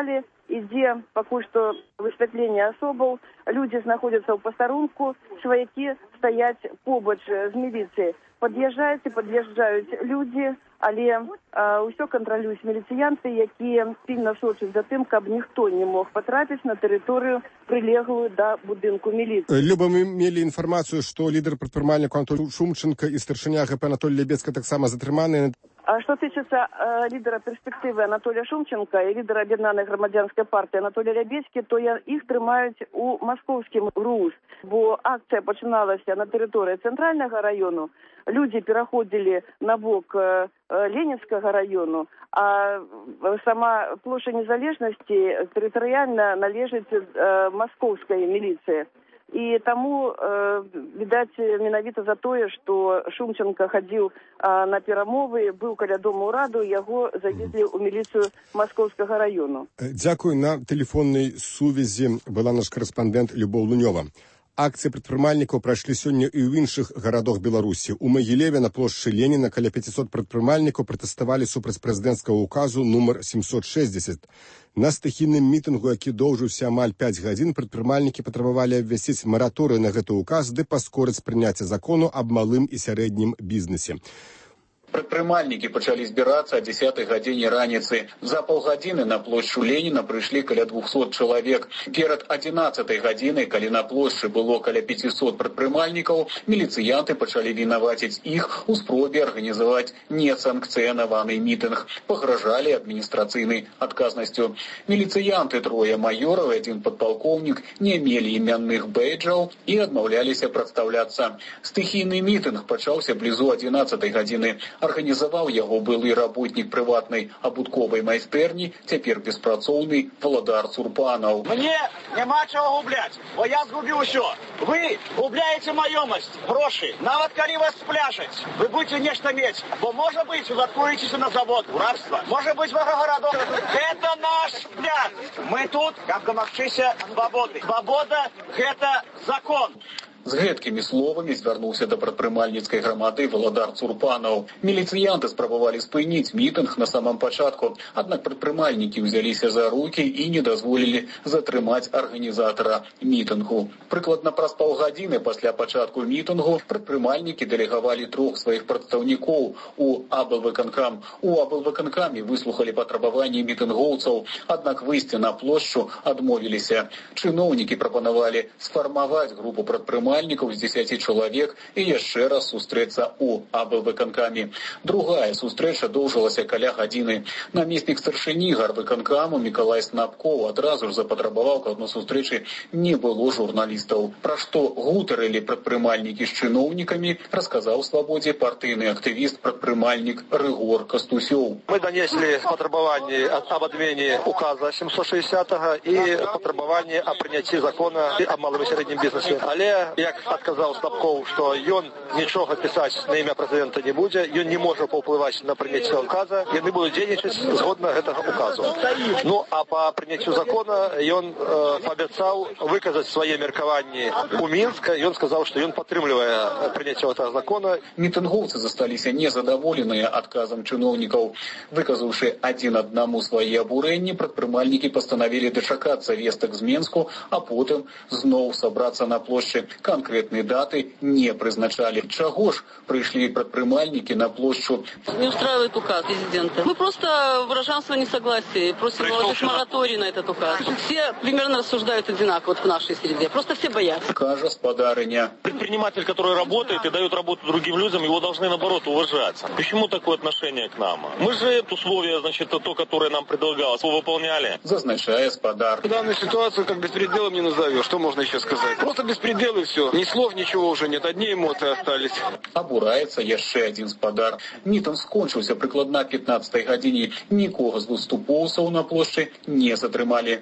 ідзе пакуль што высвятленне асобаў, людзі знаходзяцца ў пастарунку, сваякі стаяць побач з міліцыяй. Пад'язджаюць і пад'язджаюць людзі, але ўсё кантралююць міліцыянты, якія пільна сочаць за тым, каб ніхто не мог патрапіць на тэрыторыю, прылеглую да будынку міліцыі. Люба, мы мелі інфармацыю, што лідар прадпрымальніку Анатоль Шумченко і старшыня ГП Анатолий Лебедзька таксама затрыманыя. А что тычыцца э, лидера перспективы Анатолия Шумченко и лидера Объединенной громадянской партии Анатолия Лебедьки, то я, их трымаюць у московскім РУС, бо акция пачыналася на тэрыторыі цэнтральнага району, люди пераходзілі на бок э, Ленинского району, а сама площадь Незалежности тэрытарыяльна належыць э, московской милиции. І таму, э, відаць, менавіта за тое, што Шумченко хадзіў э, на перамовы, быў каля дома ўраду, яго завезлі ў міліцыю Маскоўскага району. Дзякуй. На тэлефоннай сувязі была наш корэспандэнт Любоў Лунёва. Акцыі прадпрымальнікаў прайшлі сёння і ў іншых гарадах Беларусі. У Магілеве на плошчы Леніна каля пяцісот прадпрымальнікаў пратэставалі супраць прэзідэнцкага указу нумар семьсот шестьдесят. На стыхійным мітынгу, які доўжыўся амаль пяць гадзін, прадпрымальнікі патрабавалі абвясціць мараторый на гэты указ ды паскорыць прыняцце закону аб малым і сярэднім бізнесе. Прадпрымальнікі пачалі збірацца о дзесятай гадзіне раніцы. За паўгадзіны на плошчу Леніна прыйшлі каля двухсот чалавек. Перад адзінаццатай гадзінай, калі на плошчы было каля пяцісот прадпрымальнікаў, міліцыянты пачалі вінаваціць іх у спробе арганізаваць несанкцыянаваны мітынг. Пагражалі адміністрацыйнай адказнасцю. Міліцыянты, трое маёраў і адзін падпалкоўнік, не мелі імянных бэйджаў і адмаўляліся прадстаўляцца. Стыхійны мітынг пачаўся блізу адзінаццатай гадзіны. Арганізаваў яго былы работнік прыватнай абутковай майстэрні, цяпер беспрацоўны Валадар Цурпанаў. Мне няма чаго губляць, бо я згубіў усё. Вы губляеце маёмасць, грошы. Нават калі вас спляшаць, вы будете нешта мець, бо можа быць, вы адкроецеся на завод, у рабства. Можа быць, в агарадок. Это наш шлях. Мы тут, каб дамагчыся свабоды. Свабода – гэта закон. З гэткімі словамі звярнуўся да прадпрымальніцкай грамады Валадар Цурпанаў. Міліцыянты спрабавалі спыніць мітынг на самом пачатку, аднак прадпрымальнікі ўзяліся за рукі і не дазволілі затрымаць арганізатара мітынгу. Прыкладна праз паўгадзіны пасля пачатку мітынгу прадпрымальнікі дэлегавалі трох сваіх прадстаўнікоў у аблвыканкам. У аблвыканкаме выслухалі патрабаванні мітынгоўцаў, аднак выйсці на плошчу адмовіліся. Чыноўнікі прапанавалі сфармаваць групу прадпрымальнікаў з дзесяці чалавек і яшчэ раз сустрэцца ў аблвыканкаме. Другая сустрэча доўжылася каля гадзіны. Намеснік старшыні гарвыканкаму Мікалай Снапкоў адразу ж запатрабаваў, каб на сустрэчы не было журналістаў. Пра што гутарылі прадпрымальнікі з чыноўнікамі, расказаў Свабодзе партыйны актывіст, прадпрымальнік Рыгор Кастусёў. Мы донесли патрабаванні об адмене указа семьсот шестидесятого і патрабаванні о прыняцці закона аб малым і сярэднім бізнесе. Але як адказаў Снапкоў, што ён нічога пісаць на імя прэзідэнта не будзе, ён не можа паўплываць на прыняцце указа, яны будуць дзейнічаць згодна гэтага указу. Ну, а па прыняццю закона ён э, паабяцаў выказаць свае меркаванні у Мінска. Ён сказаў, што ён падтрымлівае прыняцце гэтага закона. Мітынгоўцы засталіся незадаволеныя адказам чыноўнікаў. Выказаўшы адзін аднаму свае абурэнні, прадпрымальнікі пастанавілі дачакацца вестак з Менску, а потым зноў сабрацца на плошчы. Конкретные даты не призначали. Чего ж пришли предпринимальники на площадь? Не устраивает указ президента. Мы просто выражаем свое несогласие и просим наложить мораторий на этот указ. Все примерно рассуждают одинаково вот в нашей среде. Просто все боятся. Кажа спадарыня. Предприниматель, который работает и дает работу другим людям, его должны, наоборот, уважать. Почему такое отношение к нам? Мы же условия, значит, то, которое нам предлагалось, выполняли. Зазначая спадар. В данной ситуации как беспределом не назовешь. Что можно еще сказать? Просто беспредел и все. Ни слов, ничего уже нет. Одни эмоции остались. Абураецца яшчэ адзін спадар. Мітынг скончыўся прыкладна пятнаццатай гадзіне. Нікога з выступоўцаў на плошчы не затрымалі.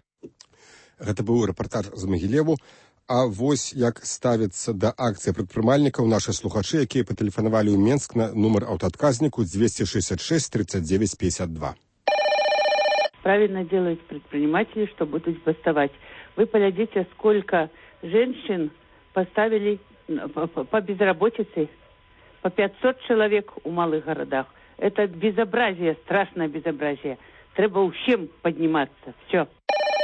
Гэта быў рэпартаж з Магілеву. А вось як ставіцца да акцыі прадпрымальнікаў нашы слухачы, якія патэлефанавалі ў Менск на нумар аўтаадказніку двести шестьдесят шесть тридцать девять пятьдесят два. Правильно делают предприниматели, что будут бастовать. Вы поглядите, сколько женщин поставили по безработице, по пятьсот человек у малых городах. Это безобразие, страшное безобразие. Треба всем подниматься. Все.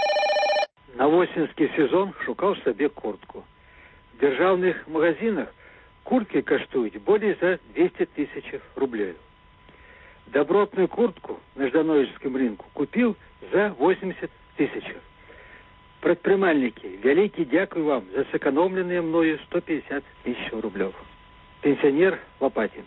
на восеньскі сезон шукаў сабе куртку. В дзяржаўных магазинах куртки каштуюць болей за двести тысяч рублей. Добротную куртку на Ждановическом рынку купил за восемьдесят тысяч. Предпринимальники, великий дякую вам за сэкономленные мною сто пятьдесят тысяч рублей. Пенсионер Лопатин.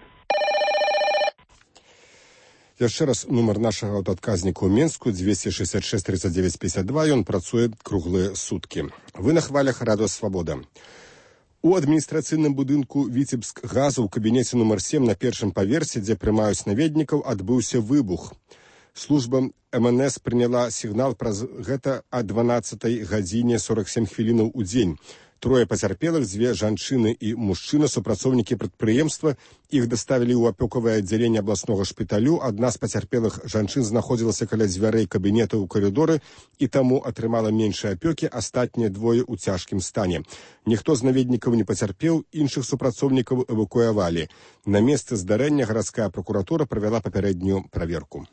Яшчэ раз нумар нашага аўтаадказніка ў Менску двести шестьдесят шесть тридцать девять пятьдесят два. Ён працуе круглыя суткі. Вы на хвалях Радио Свобода. У адміністрацыйным будынку Віцебск газу ў кабінеце нумар сем на першым паверсе, дзе прымаюць наведнікаў, адбыўся выбух. Служба эм эн эс прыняла сігнал праз гэта о дванаццатай гадзіне сорок сем хвілінаў у дзень. Трое пацярпелых, дзве жанчыны і мужчына, супрацоўнікі прадпрыемства. Іх даставілі ў апёкавае аддзяленне абласнога шпіталю. Адна з пацярпелых жанчын знаходзілася каля дзвярэй кабінета ў карыдоры і таму атрымала меншай апёкі, астатнія двое ў цяжкім стане. Ніхто з наведнікаў не пацярпеў, іншых супрацоўнікаў эвакуявалі. На месцы здарэння гарадская пракуратура правяла папярэднюю праверку.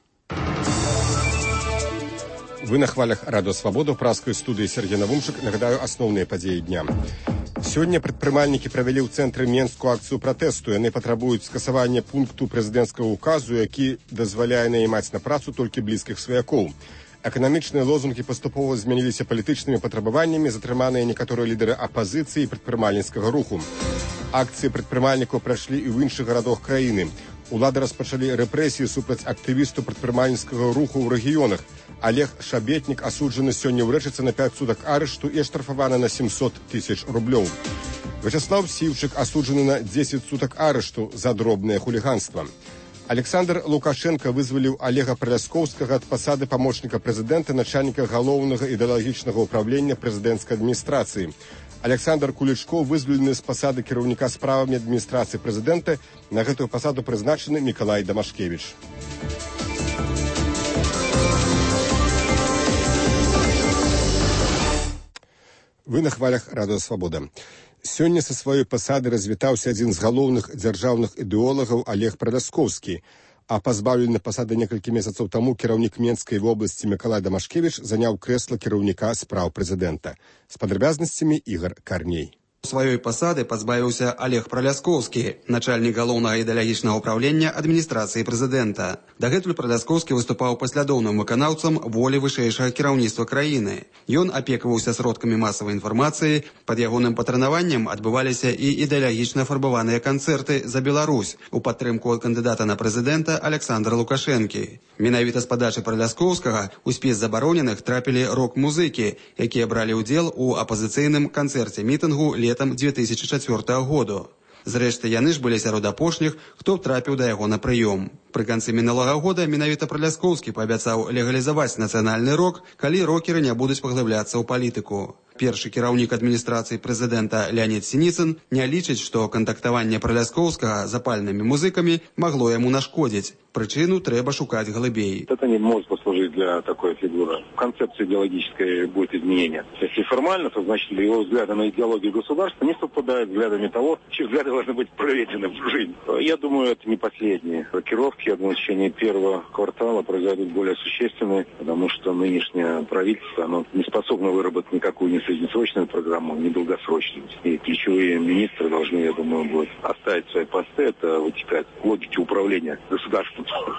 Вы на хвалях Радио Свобода, в праскай студыі Сергей Навумчык. Нагадаю, асноўныя падзеі дня. Сёння прадпрымальнікі правялі ў цэнтры Менску акцыю пратэсту. Яны патрабуюць скасавання пункту прэзідэнцкага указу, які дазваляе наймаць на працу толькі блізкіх сваякоў. Эканамічныя лозунгі паступова змяніліся палітычнымі патрабаваннямі, затрыманыя некаторыя лідары апазіцыі і прадпрымальніцкага руху. Акцыі прадпрымальнікаў прайшлі і ў іншых гарадах краіны. Улады распачалі рэпрэсіі супраць актывісту прадпрымальніцкага руху ў рэгіёнах. Олег Шабетнік асуджаны сёння ў Рэчыцы на пять сутак арышту і аштрафаваны на семьсот тысяч рублёў. Вячеслав Сіўчык асуджаны на десять сутак арышту за дробнае хуліганства. Александр Лукашенко вызваліў Олега Праляскоўскага ад пасады памочніка прэзідэнта, начальніка галоўнага ідэалагічнага ўправлення прэзідэнцкай адміністрацыі. Александр Кулічко вызвалены з пасады кіраўніка справамі адміністрацыі прэзідэнта. На гэтую пасаду прызначаны Мікалай Дамашкевіч. Вы на хвалях Радио Свобода. Сёння са сваёй пасады развітаўся адзін з галоўных дзяржаўных ідэолагаў Олег Праляскоўскі, а пазбаўлены пасады некалькі месяцаў таму кіраўнік Менскай вобласці Мікалай Дамашкевіч заняў крэсла кіраўніка спраў прэзідэнта. З падрабязнасцямі Ігор Карней. Сваёй пасады пазбавіўся Олег Праляскоўскі, начальнік галоўнага ідэалагічнага ўправлення адміністрацыі прэзідэнта. Дагэтуль Праляскоўскі выступаў паслядоўным выканаўцам волі вышэйшага кіраўніцтва краіны. Ён апекаваўся сродкамі масавай інфармацыі, пад ягоным патранаваннем адбываліся і ідэалагічна фарбаваныя канцэрты за Беларусь у падтрымку кандыдата на прэзідэнта Александра Лукашэнкі. Менавіта з падачы Праляскоўскага у спіс забароненых трапілі рок-музыкі, якія бралі ўдзел у апазіцыйным канцэрце-мітынгу летом две тысячи четвёртого года. Зрэшты, яны ж былі сярод апошніх, хто трапіў да яго на прыём. Пры канцы мінулага года менавіта Праляскоўскі паабяцаў легалізаваць нацыянальны рок, калі рокеры не будуць паглыбляцца ў палітыку. Першы кіраўнік адміністрацыі прэзідэнта Леонід Сініцын не лічыць, што кантактаванне Праляскоўскага з апальнымі музыкамі магло яму нашкодзіць. Причину треба шукать глубей. Это не может послужить для такой фигуры. Концепция идеологическая будет изменение. Если формально, то значит его взгляды на идеологию государства не совпадают с взглядами того, чьи взгляды должны быть проведены в жизнь. Я думаю, это не последние рокировки. Я думаю, в течение первого квартала произойдут более существенные, потому что нынешнее правительство оно не способно выработать никакую ни среднесрочную программу, ни долгосрочную. И ключевые министры должны, я думаю, будут оставить свои посты. Это вытекает логики управления государством.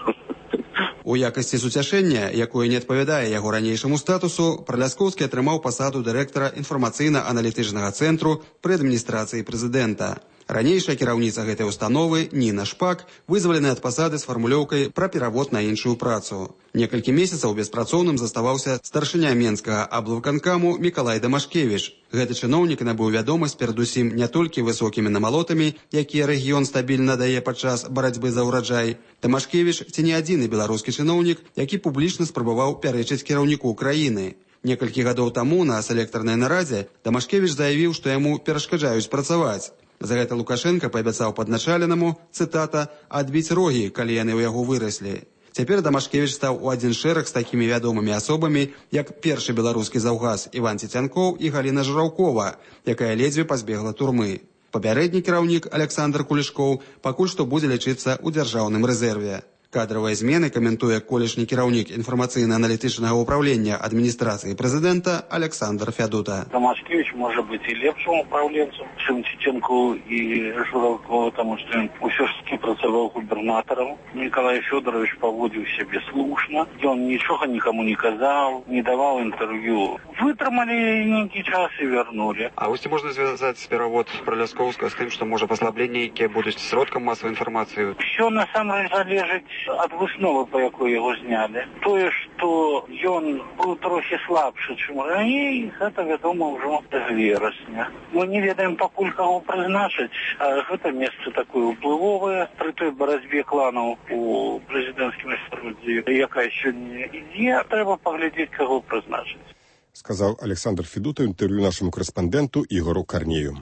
У якасці суцяшэння, якое не адпавядае яго ранейшаму статусу, Праляскоўскі атрымаў пасаду дырэктара інфармацыйна-аналітычнага цэнтру пры адміністрацыі прэзідэнта. Ранейшая кіраўніца гэтай установы, Ніна Шпак, вызваленая ад пасады з фармулёўкай пра перавод на іншую працу. Некалькі месяцаў беспрацоўным заставаўся старшыня Менскага аблвыканкаму Мікалай Дамашкевіч. Гэты чыноўнік набыў вядомасць перадусім не толькі высокімі намалотамі, якія рэгіён стабільна дае падчас барацьбы за ўраджай. Дамашкевіч ці не адзіны беларускі чыноўнік, які публічна спрабаваў пярэчыць кіраўніку краіны. Некалькі гадоў таму на селектарнай нарадзе Дамашкевіч заявіў, што яму перашкаджаюць працаваць. За гэта Лукашенко паабяцаў падначаленаму, цытата, адбіць рогі, калі яны ў яго выраслі. Цяпер Дамашкевіч стаў у адзін шэраг з такімі вядомымі асобамі, як першы беларускі заўгас Іван Цецянкоў і Галіна Жураўкова, якая ледзьве пазбегла турмы. Папярэдні кіраўнік Александр Кулішкоў пакуль што будзе лічыцца ў дзяржаўным рэзерве. Кадровыя змены каментуе колішні кіраўнік інфармацыйна-аналітычнага ўправлення адміністрацыі прэзідэнта Александр Фядута. Тамашкевич можа быць і лепшым управленцам, чым Ціченко і Журавко, таму што ён усё ж таки працаваў губернатарам. Николай Федорович паводзіў сябе слушна, ён нічога нікому не казаў, не даваў інтэрв'ю. Вытрымалі нейкі час і вярнулі. А вось можна звязаць перавод Праляскоўскага з тым, што можа паслабленне, якія будуць сродкам масавай інфармацыі? Все насамрэч залежыць ад высновы, па якой яго знялі. Тое, што ён быў трохі слабшы, чым раней, гэта вядома ўжо з верасня. Мы не ведаем пакуль каго прызначыць, а гэта месца такое ўплывовае пры той барацьбе кланаў у прэзідэнцкім асяроддзі, якая сёння ідзе, трэба паглядзець, каго прызначыць. Сказаў Александр Федута ў інтэрв'ю нашаму корэспандэнту Ігору Карнею.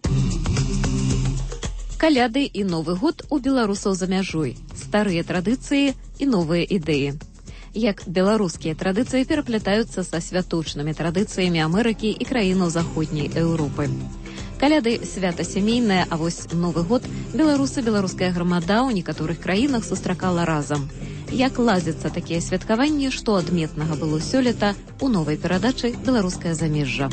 Каляды і Новы год у беларусаў за мяжой. Старыя традыцыі і новыя ідэі. Як беларускія традыцыі пераплятаюцца са святочнымі традыцыямі Амерыкі і краінаў заходняй Еўропы. Каляды свята сямейнае, а вось Новы год беларусы, беларуская грамада ў некаторых краінах сустракала разам. Як ладзяцца такія святкаванні, што адметнага было сёлета у новай перадачы «Беларускае замежжа».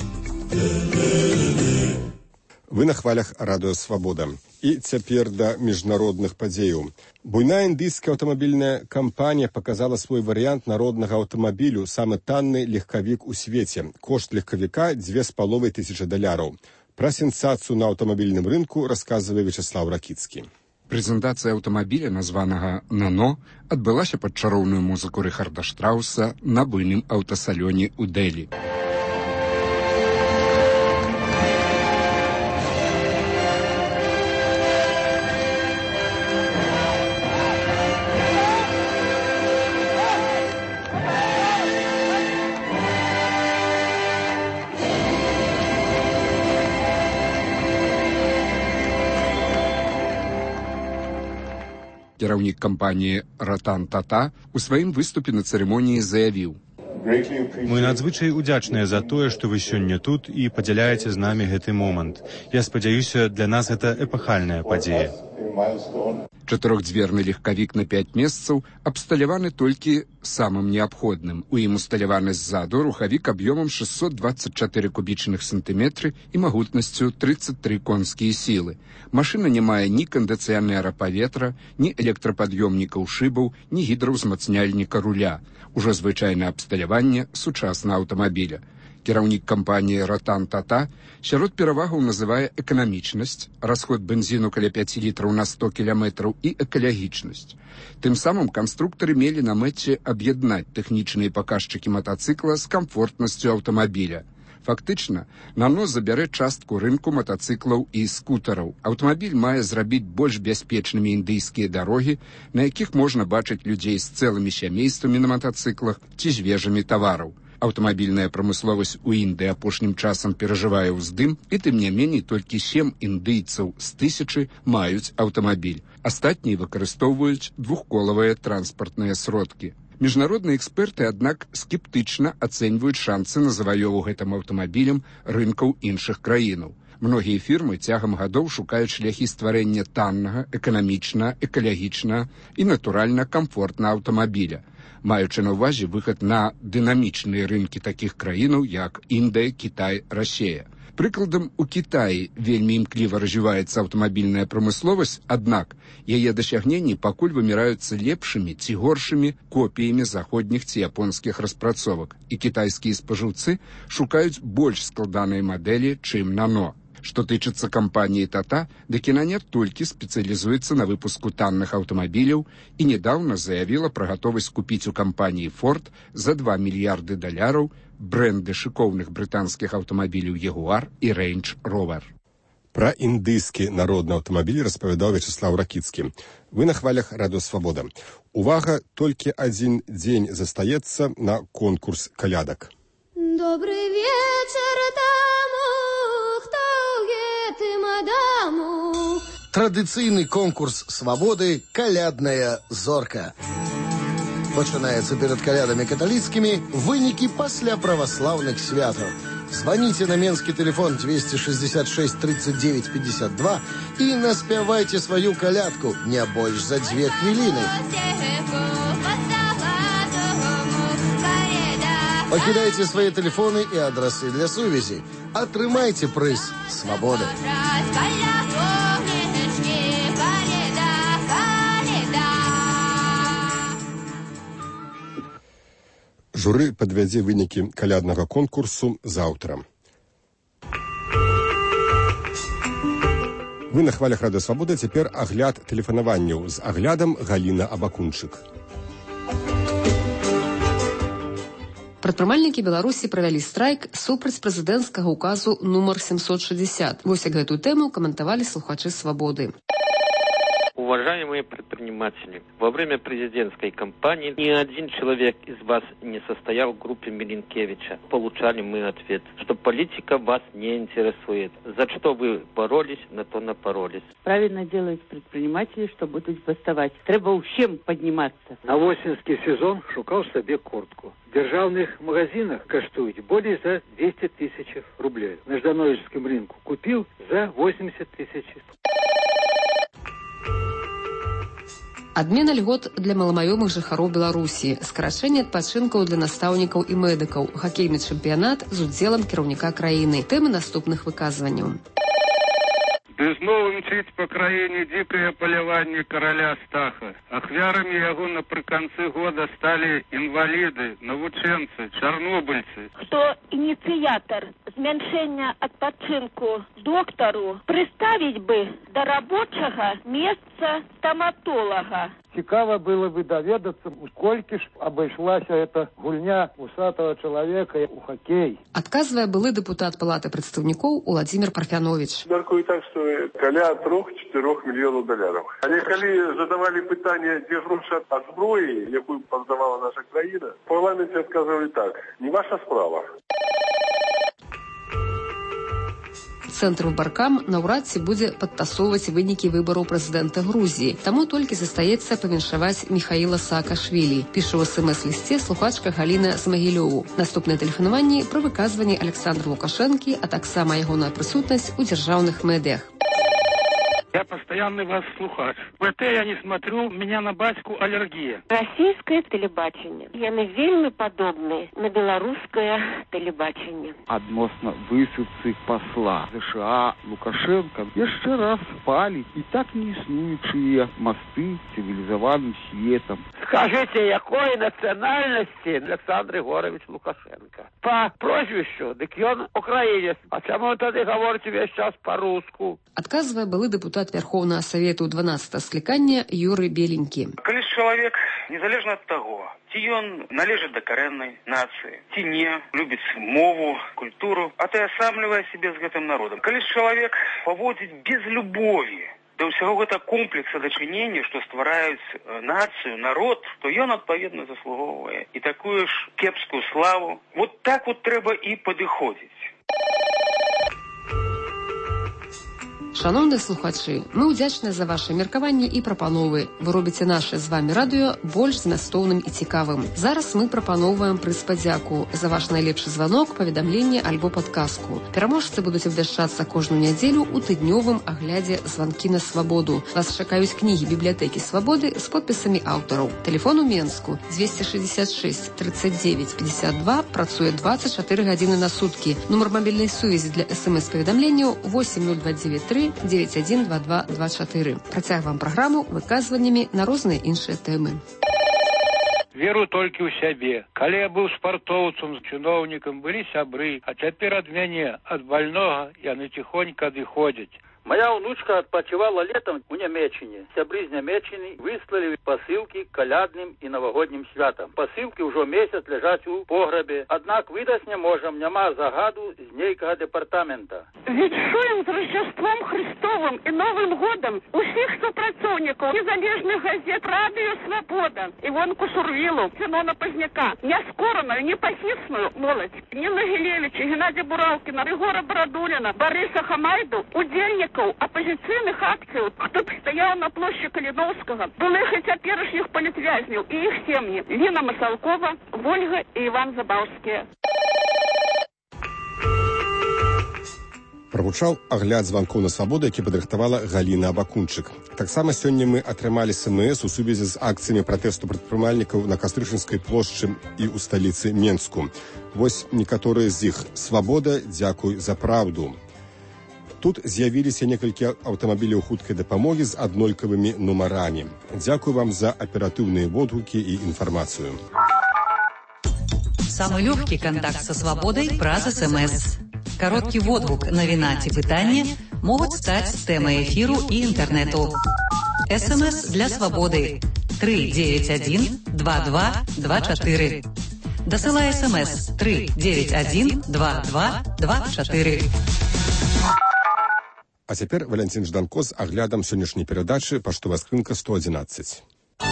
Вы на хвалях радыё «Свабода». І цяпер да міжнародных падзеяў. Буйная індыйская аўтамабільная кампанія паказала свой варыянт народнага аўтамабілю, самы танны легкавік у свеце. Кошт легкавіка дзве з паловай тысячы даляраў. Пра сенсацыю на аўтамабільным рынку расказвае Вячеслав Ракіцкі. Прэзентацыя аўтамабіля, названага «Нано», адбылася пад чароўную музыку Рыхарда Штрауса на буйным аўтасалёне ў Дэлі. Кіраўнік кампаніі «Ратан Тата» у сваім выступе на цырымоніі заявіў: Мы надзвычай удзячныя за тое, што вы сёння тут і падзяляеце з намі гэты момант. Я спадзяюся, для нас гэта эпахальная падзея. Чатырохдзверны легкавік на пяць месцаў абсталяваны толькі самым неабходным. У ім усталяваны ззаду рухавік аб'ёмам шэсцьсот дваццаць чатыры кубічных сантыметры і магутнасцю трыццаць тры конскія сілы. Машына не мае ні кандыцыянера паветра, ні электрапад'ёмнікаў шыбаў, ні гідраўзмацняльніка руля. Ужо звычайнае абсталяванне сучаснага аўтамабіля. Кіраўнік кампаніі «Ратан Тата» сярод перавагаў называе эканамічнасць, расход бензіну каля пяць літраў на сто кіламетраў і экалагічнасць. Тым самым канструктары мелі на мэце аб'яднаць тэхнічныя паказчыкі матацыкла з камфортнасцю аўтамабіля. Фактычна, «Нано» забярэ частку рынку матацыклаў і скутараў. Аўтамабіль мае зрабіць больш бяспечнымі індыйскія дарогі, на якіх можна бачыць людзей з цэлымі сямействамі на матацыклах ці з вежамі тавараў. Аўтамабільная прамысловасць у Індыі апошнім часам перажывае ўздым, і тым не меней толькі сем індыйцаў з тысячы маюць аўтамабіль. Астатнія выкарыстоўваюць двухколавыя транспартныя сродкі. Міжнародныя эксперты, аднак, скептычна ацэньваюць шансы на заваёву гэтым аўтамабілем рынкаў іншых краінаў. Многія фірмы цягам гадоў шукаюць шляхі стварэння таннага, эканамічна, экалагічна і, натуральна, камфортна аўтамабіля, маючы на ўвазе выхад на дынамічныя рынкі такіх краінаў, як Індыя, Кітай, Расія. Прыкладам, у Кітаі вельмі імкліва развіваецца аўтамабільная прамысловасць, аднак яе дасягненні пакуль выміраюцца лепшымі ці горшымі копіямі заходніх ці японскіх распрацовак, і кітайскія спажыўцы шукаюць больш складаныя мадэлі, чым «Нано». Што тычыцца кампаніі «Тата», дык яна не толькі спецыялізуецца на выпуску танных аўтамабіляў і нядаўна заявіла пра гатовасць купіць у кампаніі «Форд» за два мільярды даляраў брэнды шыкоўных брытанскіх аўтамабіляў «Ягуар» і «Рэйндж Ровер». Пра індыйскі народны аўтамабіль распавядаў Вячеслав Ракіцкі. Вы на хвалях радыё «Свабода». Увага, толькі адзін дзень застаецца на конкурс калядак. Добры вечар таму, хто гэтым адаму. Традыцыйны конкурс «Свабоды» «Калядная зорка». Пачынаецца перад калядамі каталіцкімі, вынікі пасля праваслаўных святаў. Звоните на менский телефон двести шестьдесят шесть тридцать девять пятьдесят два и наспевайте свою колядку не больше за две хвилины. Покидайте свои телефоны и адресы для сувязі. Атрымайте прыз свободы. Журы падвядзе вынікі каляднага конкурсу заўтра. Вы на хвалях Радыё Свабода, цяпер агляд тэлефанаванняў з аглядам Галіна Абакунчык. Прадпрымальнікі Беларусі правялі страйк супраць прэзідэнцкага указу нумар семьсот шестьдесят. Вось як гэтую тэму каментавалі слухачы Свабоды. Уважаемые предприниматели, во время президентской кампании ни один человек из вас не состоял в группе Милинкевича. Получали мы ответ, что политика вас не интересует. За что вы боролись, на то напоролись. Правильно делают предприниматели, что будут бастовать. Треба всем подниматься. На осенский сезон шукал себе куртку. В державных магазинах коштует более за двести тысяч рублей. На Ждановическом рынку купил за восемьдесят тысяч. Адмена льгот для маламаёмых жыхароў Беларусі, скарачэнне адпачынкаў для настаўнікаў і медыкаў, хакейны чэмпіянат з удзелам кіраўніка краіны. Тэмы наступных выказванняў. Зноў мчыць па краіне дзікае паляванне караля Стаха. Ахвярамі яго напрыканцы года сталі інваліды, навучэнцы, чарнобыльцы. Хто ініцыятар змяншэння адпачынку доктару прыставіць бы да рабочага месца стаматолага. Цікава было бы даведацца, колькі ж абышлася эта гульня усатого чалавека у хакей. Адказвае былы дэпутат Палаты прадстаўнікоў Уладзімір Парфянович. Мяркую так, што каля трох-чатырох мільёнаў даляраў. Але калі задавалі пытанне, дзе грошы ад зброі, якую паздавала наша краіна, в парламенце адказвалі так: не ваша справа. Цэнтр Баркам наўрад ці будзе падтасоўваць вынікі выбараў прэзідэнта Грузіі. Таму толькі застаецца павіншаваць Міхаіла Саакашвілі, піша ў эс-эм-эс-лісце слухачка Галіна з Магілёву. Наступнае тэлефанаванне пра выказванні Александра Лукашэнкі, а таксама ягоная прысутнасць у дзяржаўных медыях. Я постоянный вас слухач. ПТ я не смотрю, у меня на батьку аллергия. Российское телебачение. Яны вельмі падобны на беларускае телебачение. Адносно высылцы посла США Лукашенко яшчэ раз палі и так не існуючыя мосты цивилизованным светом. Скажите, якой национальности Александр Егорович Лукашенко? По прозвищу, дык ён украинец. А чему тады говорите весь час по-руску? Адказвае былы дэпутат Верховнага Савету дванадцатага склікання Юрый Беленькі. Калі чалавек, незалежна ад таго, ці ён належыць да карэннай нацыі, ці не, любіць мову, культуру, атаясамлівае сябе з гэтым народам. Калі чалавек паводзіць без любові да ўсяго гэта комплекса дачынення, што ствараюць нацыю, народ, то ён адпаведна заслугоўвае і такую ж кепскую славу. Вот так вот трэба і падыходзіць. Шановныя слухачы, мы ўдзячныя за ваши меркаванні і прапановы. Вы робіце наше з вами радыё больш змястоўным і цікавым. Зараз мы прапаноўваем прыз падзяку за ваш найлепшы званок, паведамленне альбо падказку. Пераможцы будуць абвяшчацца кожную нядзелю ў тыднёвым аглядзе «Званкі на свабоду». Вас чакаюць кнігі бібліятэкі Свабоды з подпісамі аўтараў. Тэлефон у Менску двести шестьдесят шесть тридцать девять пятьдесят два, працуе двадцать четыре гадзіны на суткі. Нумар мабільнай сувязі для эс-эм-эс-паведамленняў восемь ноль два девять три девять один два два два четыре. Працягваем праграму выказваннямі на розныя іншыя тэмы. Веру толькі ў сябе. Калі я быў спартоўцам, чыноўнікам, былі сябры, а цяпер ад мяне, ад больнога, яны ціхонька адыходзяць. Моя внучка отпочивала летом у Нямеччине. Сябры з Нямеччины выслали посылки к колядным и новогодним святам. Посылки уже месяц лежать у погребе. Однак выдать не можем, нема загаду з нейкого департамента. Віншуем з Рождеством Христовым и Новым годом усіх супрацоўнікаў незалежных газет «Радио Свобода», Івонку Шурвілу, Семена Позняка, Няскораную, Непахисную молодь, Нину Гилевича, Геннадия Буралкина, Ригора Бородулина, Бориса Хамайду, удельник оппозиционных акций, кто стоял на площади Калиновского, былых и теперешних политвязней и их семьи, Лина Масалкова, Вольга и Иван Забавские. Прагучаў агляд званкоў на свабоду, які падрыхтавала Галіна Абакунчык. Таксама сёння мы атрымалі смс у сувязі з акцыямі пратэсту прадпрымальнікаў на Кастрычынскай плошчы і ў сталіцы Менску. Вось некаторыя з іх. Свабода, дзякуй за праўду. Тут з'явіліся некалькі аўтамабіляў хуткай дапамогі з аднолькавымі нумарамі. Дзякуй вам за аператыўныя водгукі і інфармацыю. Самый легкий контакт со свободой праз СМС. Короткий водгук, новина ці пытання могут стать темой эфиру и интернету. СМС для свободы три девять один два два два четыре. Досылай СМС три девять один два два два четыре. А цяпер Валентин Жданко з аглядам сённяшняй перадачы «Паштовая скрынка сто адзінаццаць».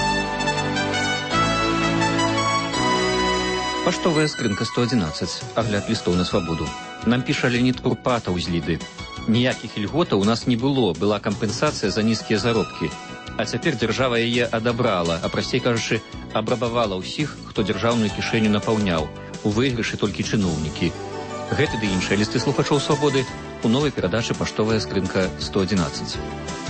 Паштовая скрынка сто адзінаццаць. Агляд лістоў на свабоду. Нам піша Леонид Курпатаў з Ліды. Ніякіх ільготаў у нас не было, была кампенсацыя за нізкія заробкі. А цяпер дзяржава яе адабрала, а прасцей кажучы, абрабавала ўсіх, хто дзяржаўную кішэню напаўняў. У выйгрышы толькі чыноўнікі. Гэты ды іншыя лісты слухачоў свабоды у новай перадачы «Паштовая скрынка сто адзінаццаць».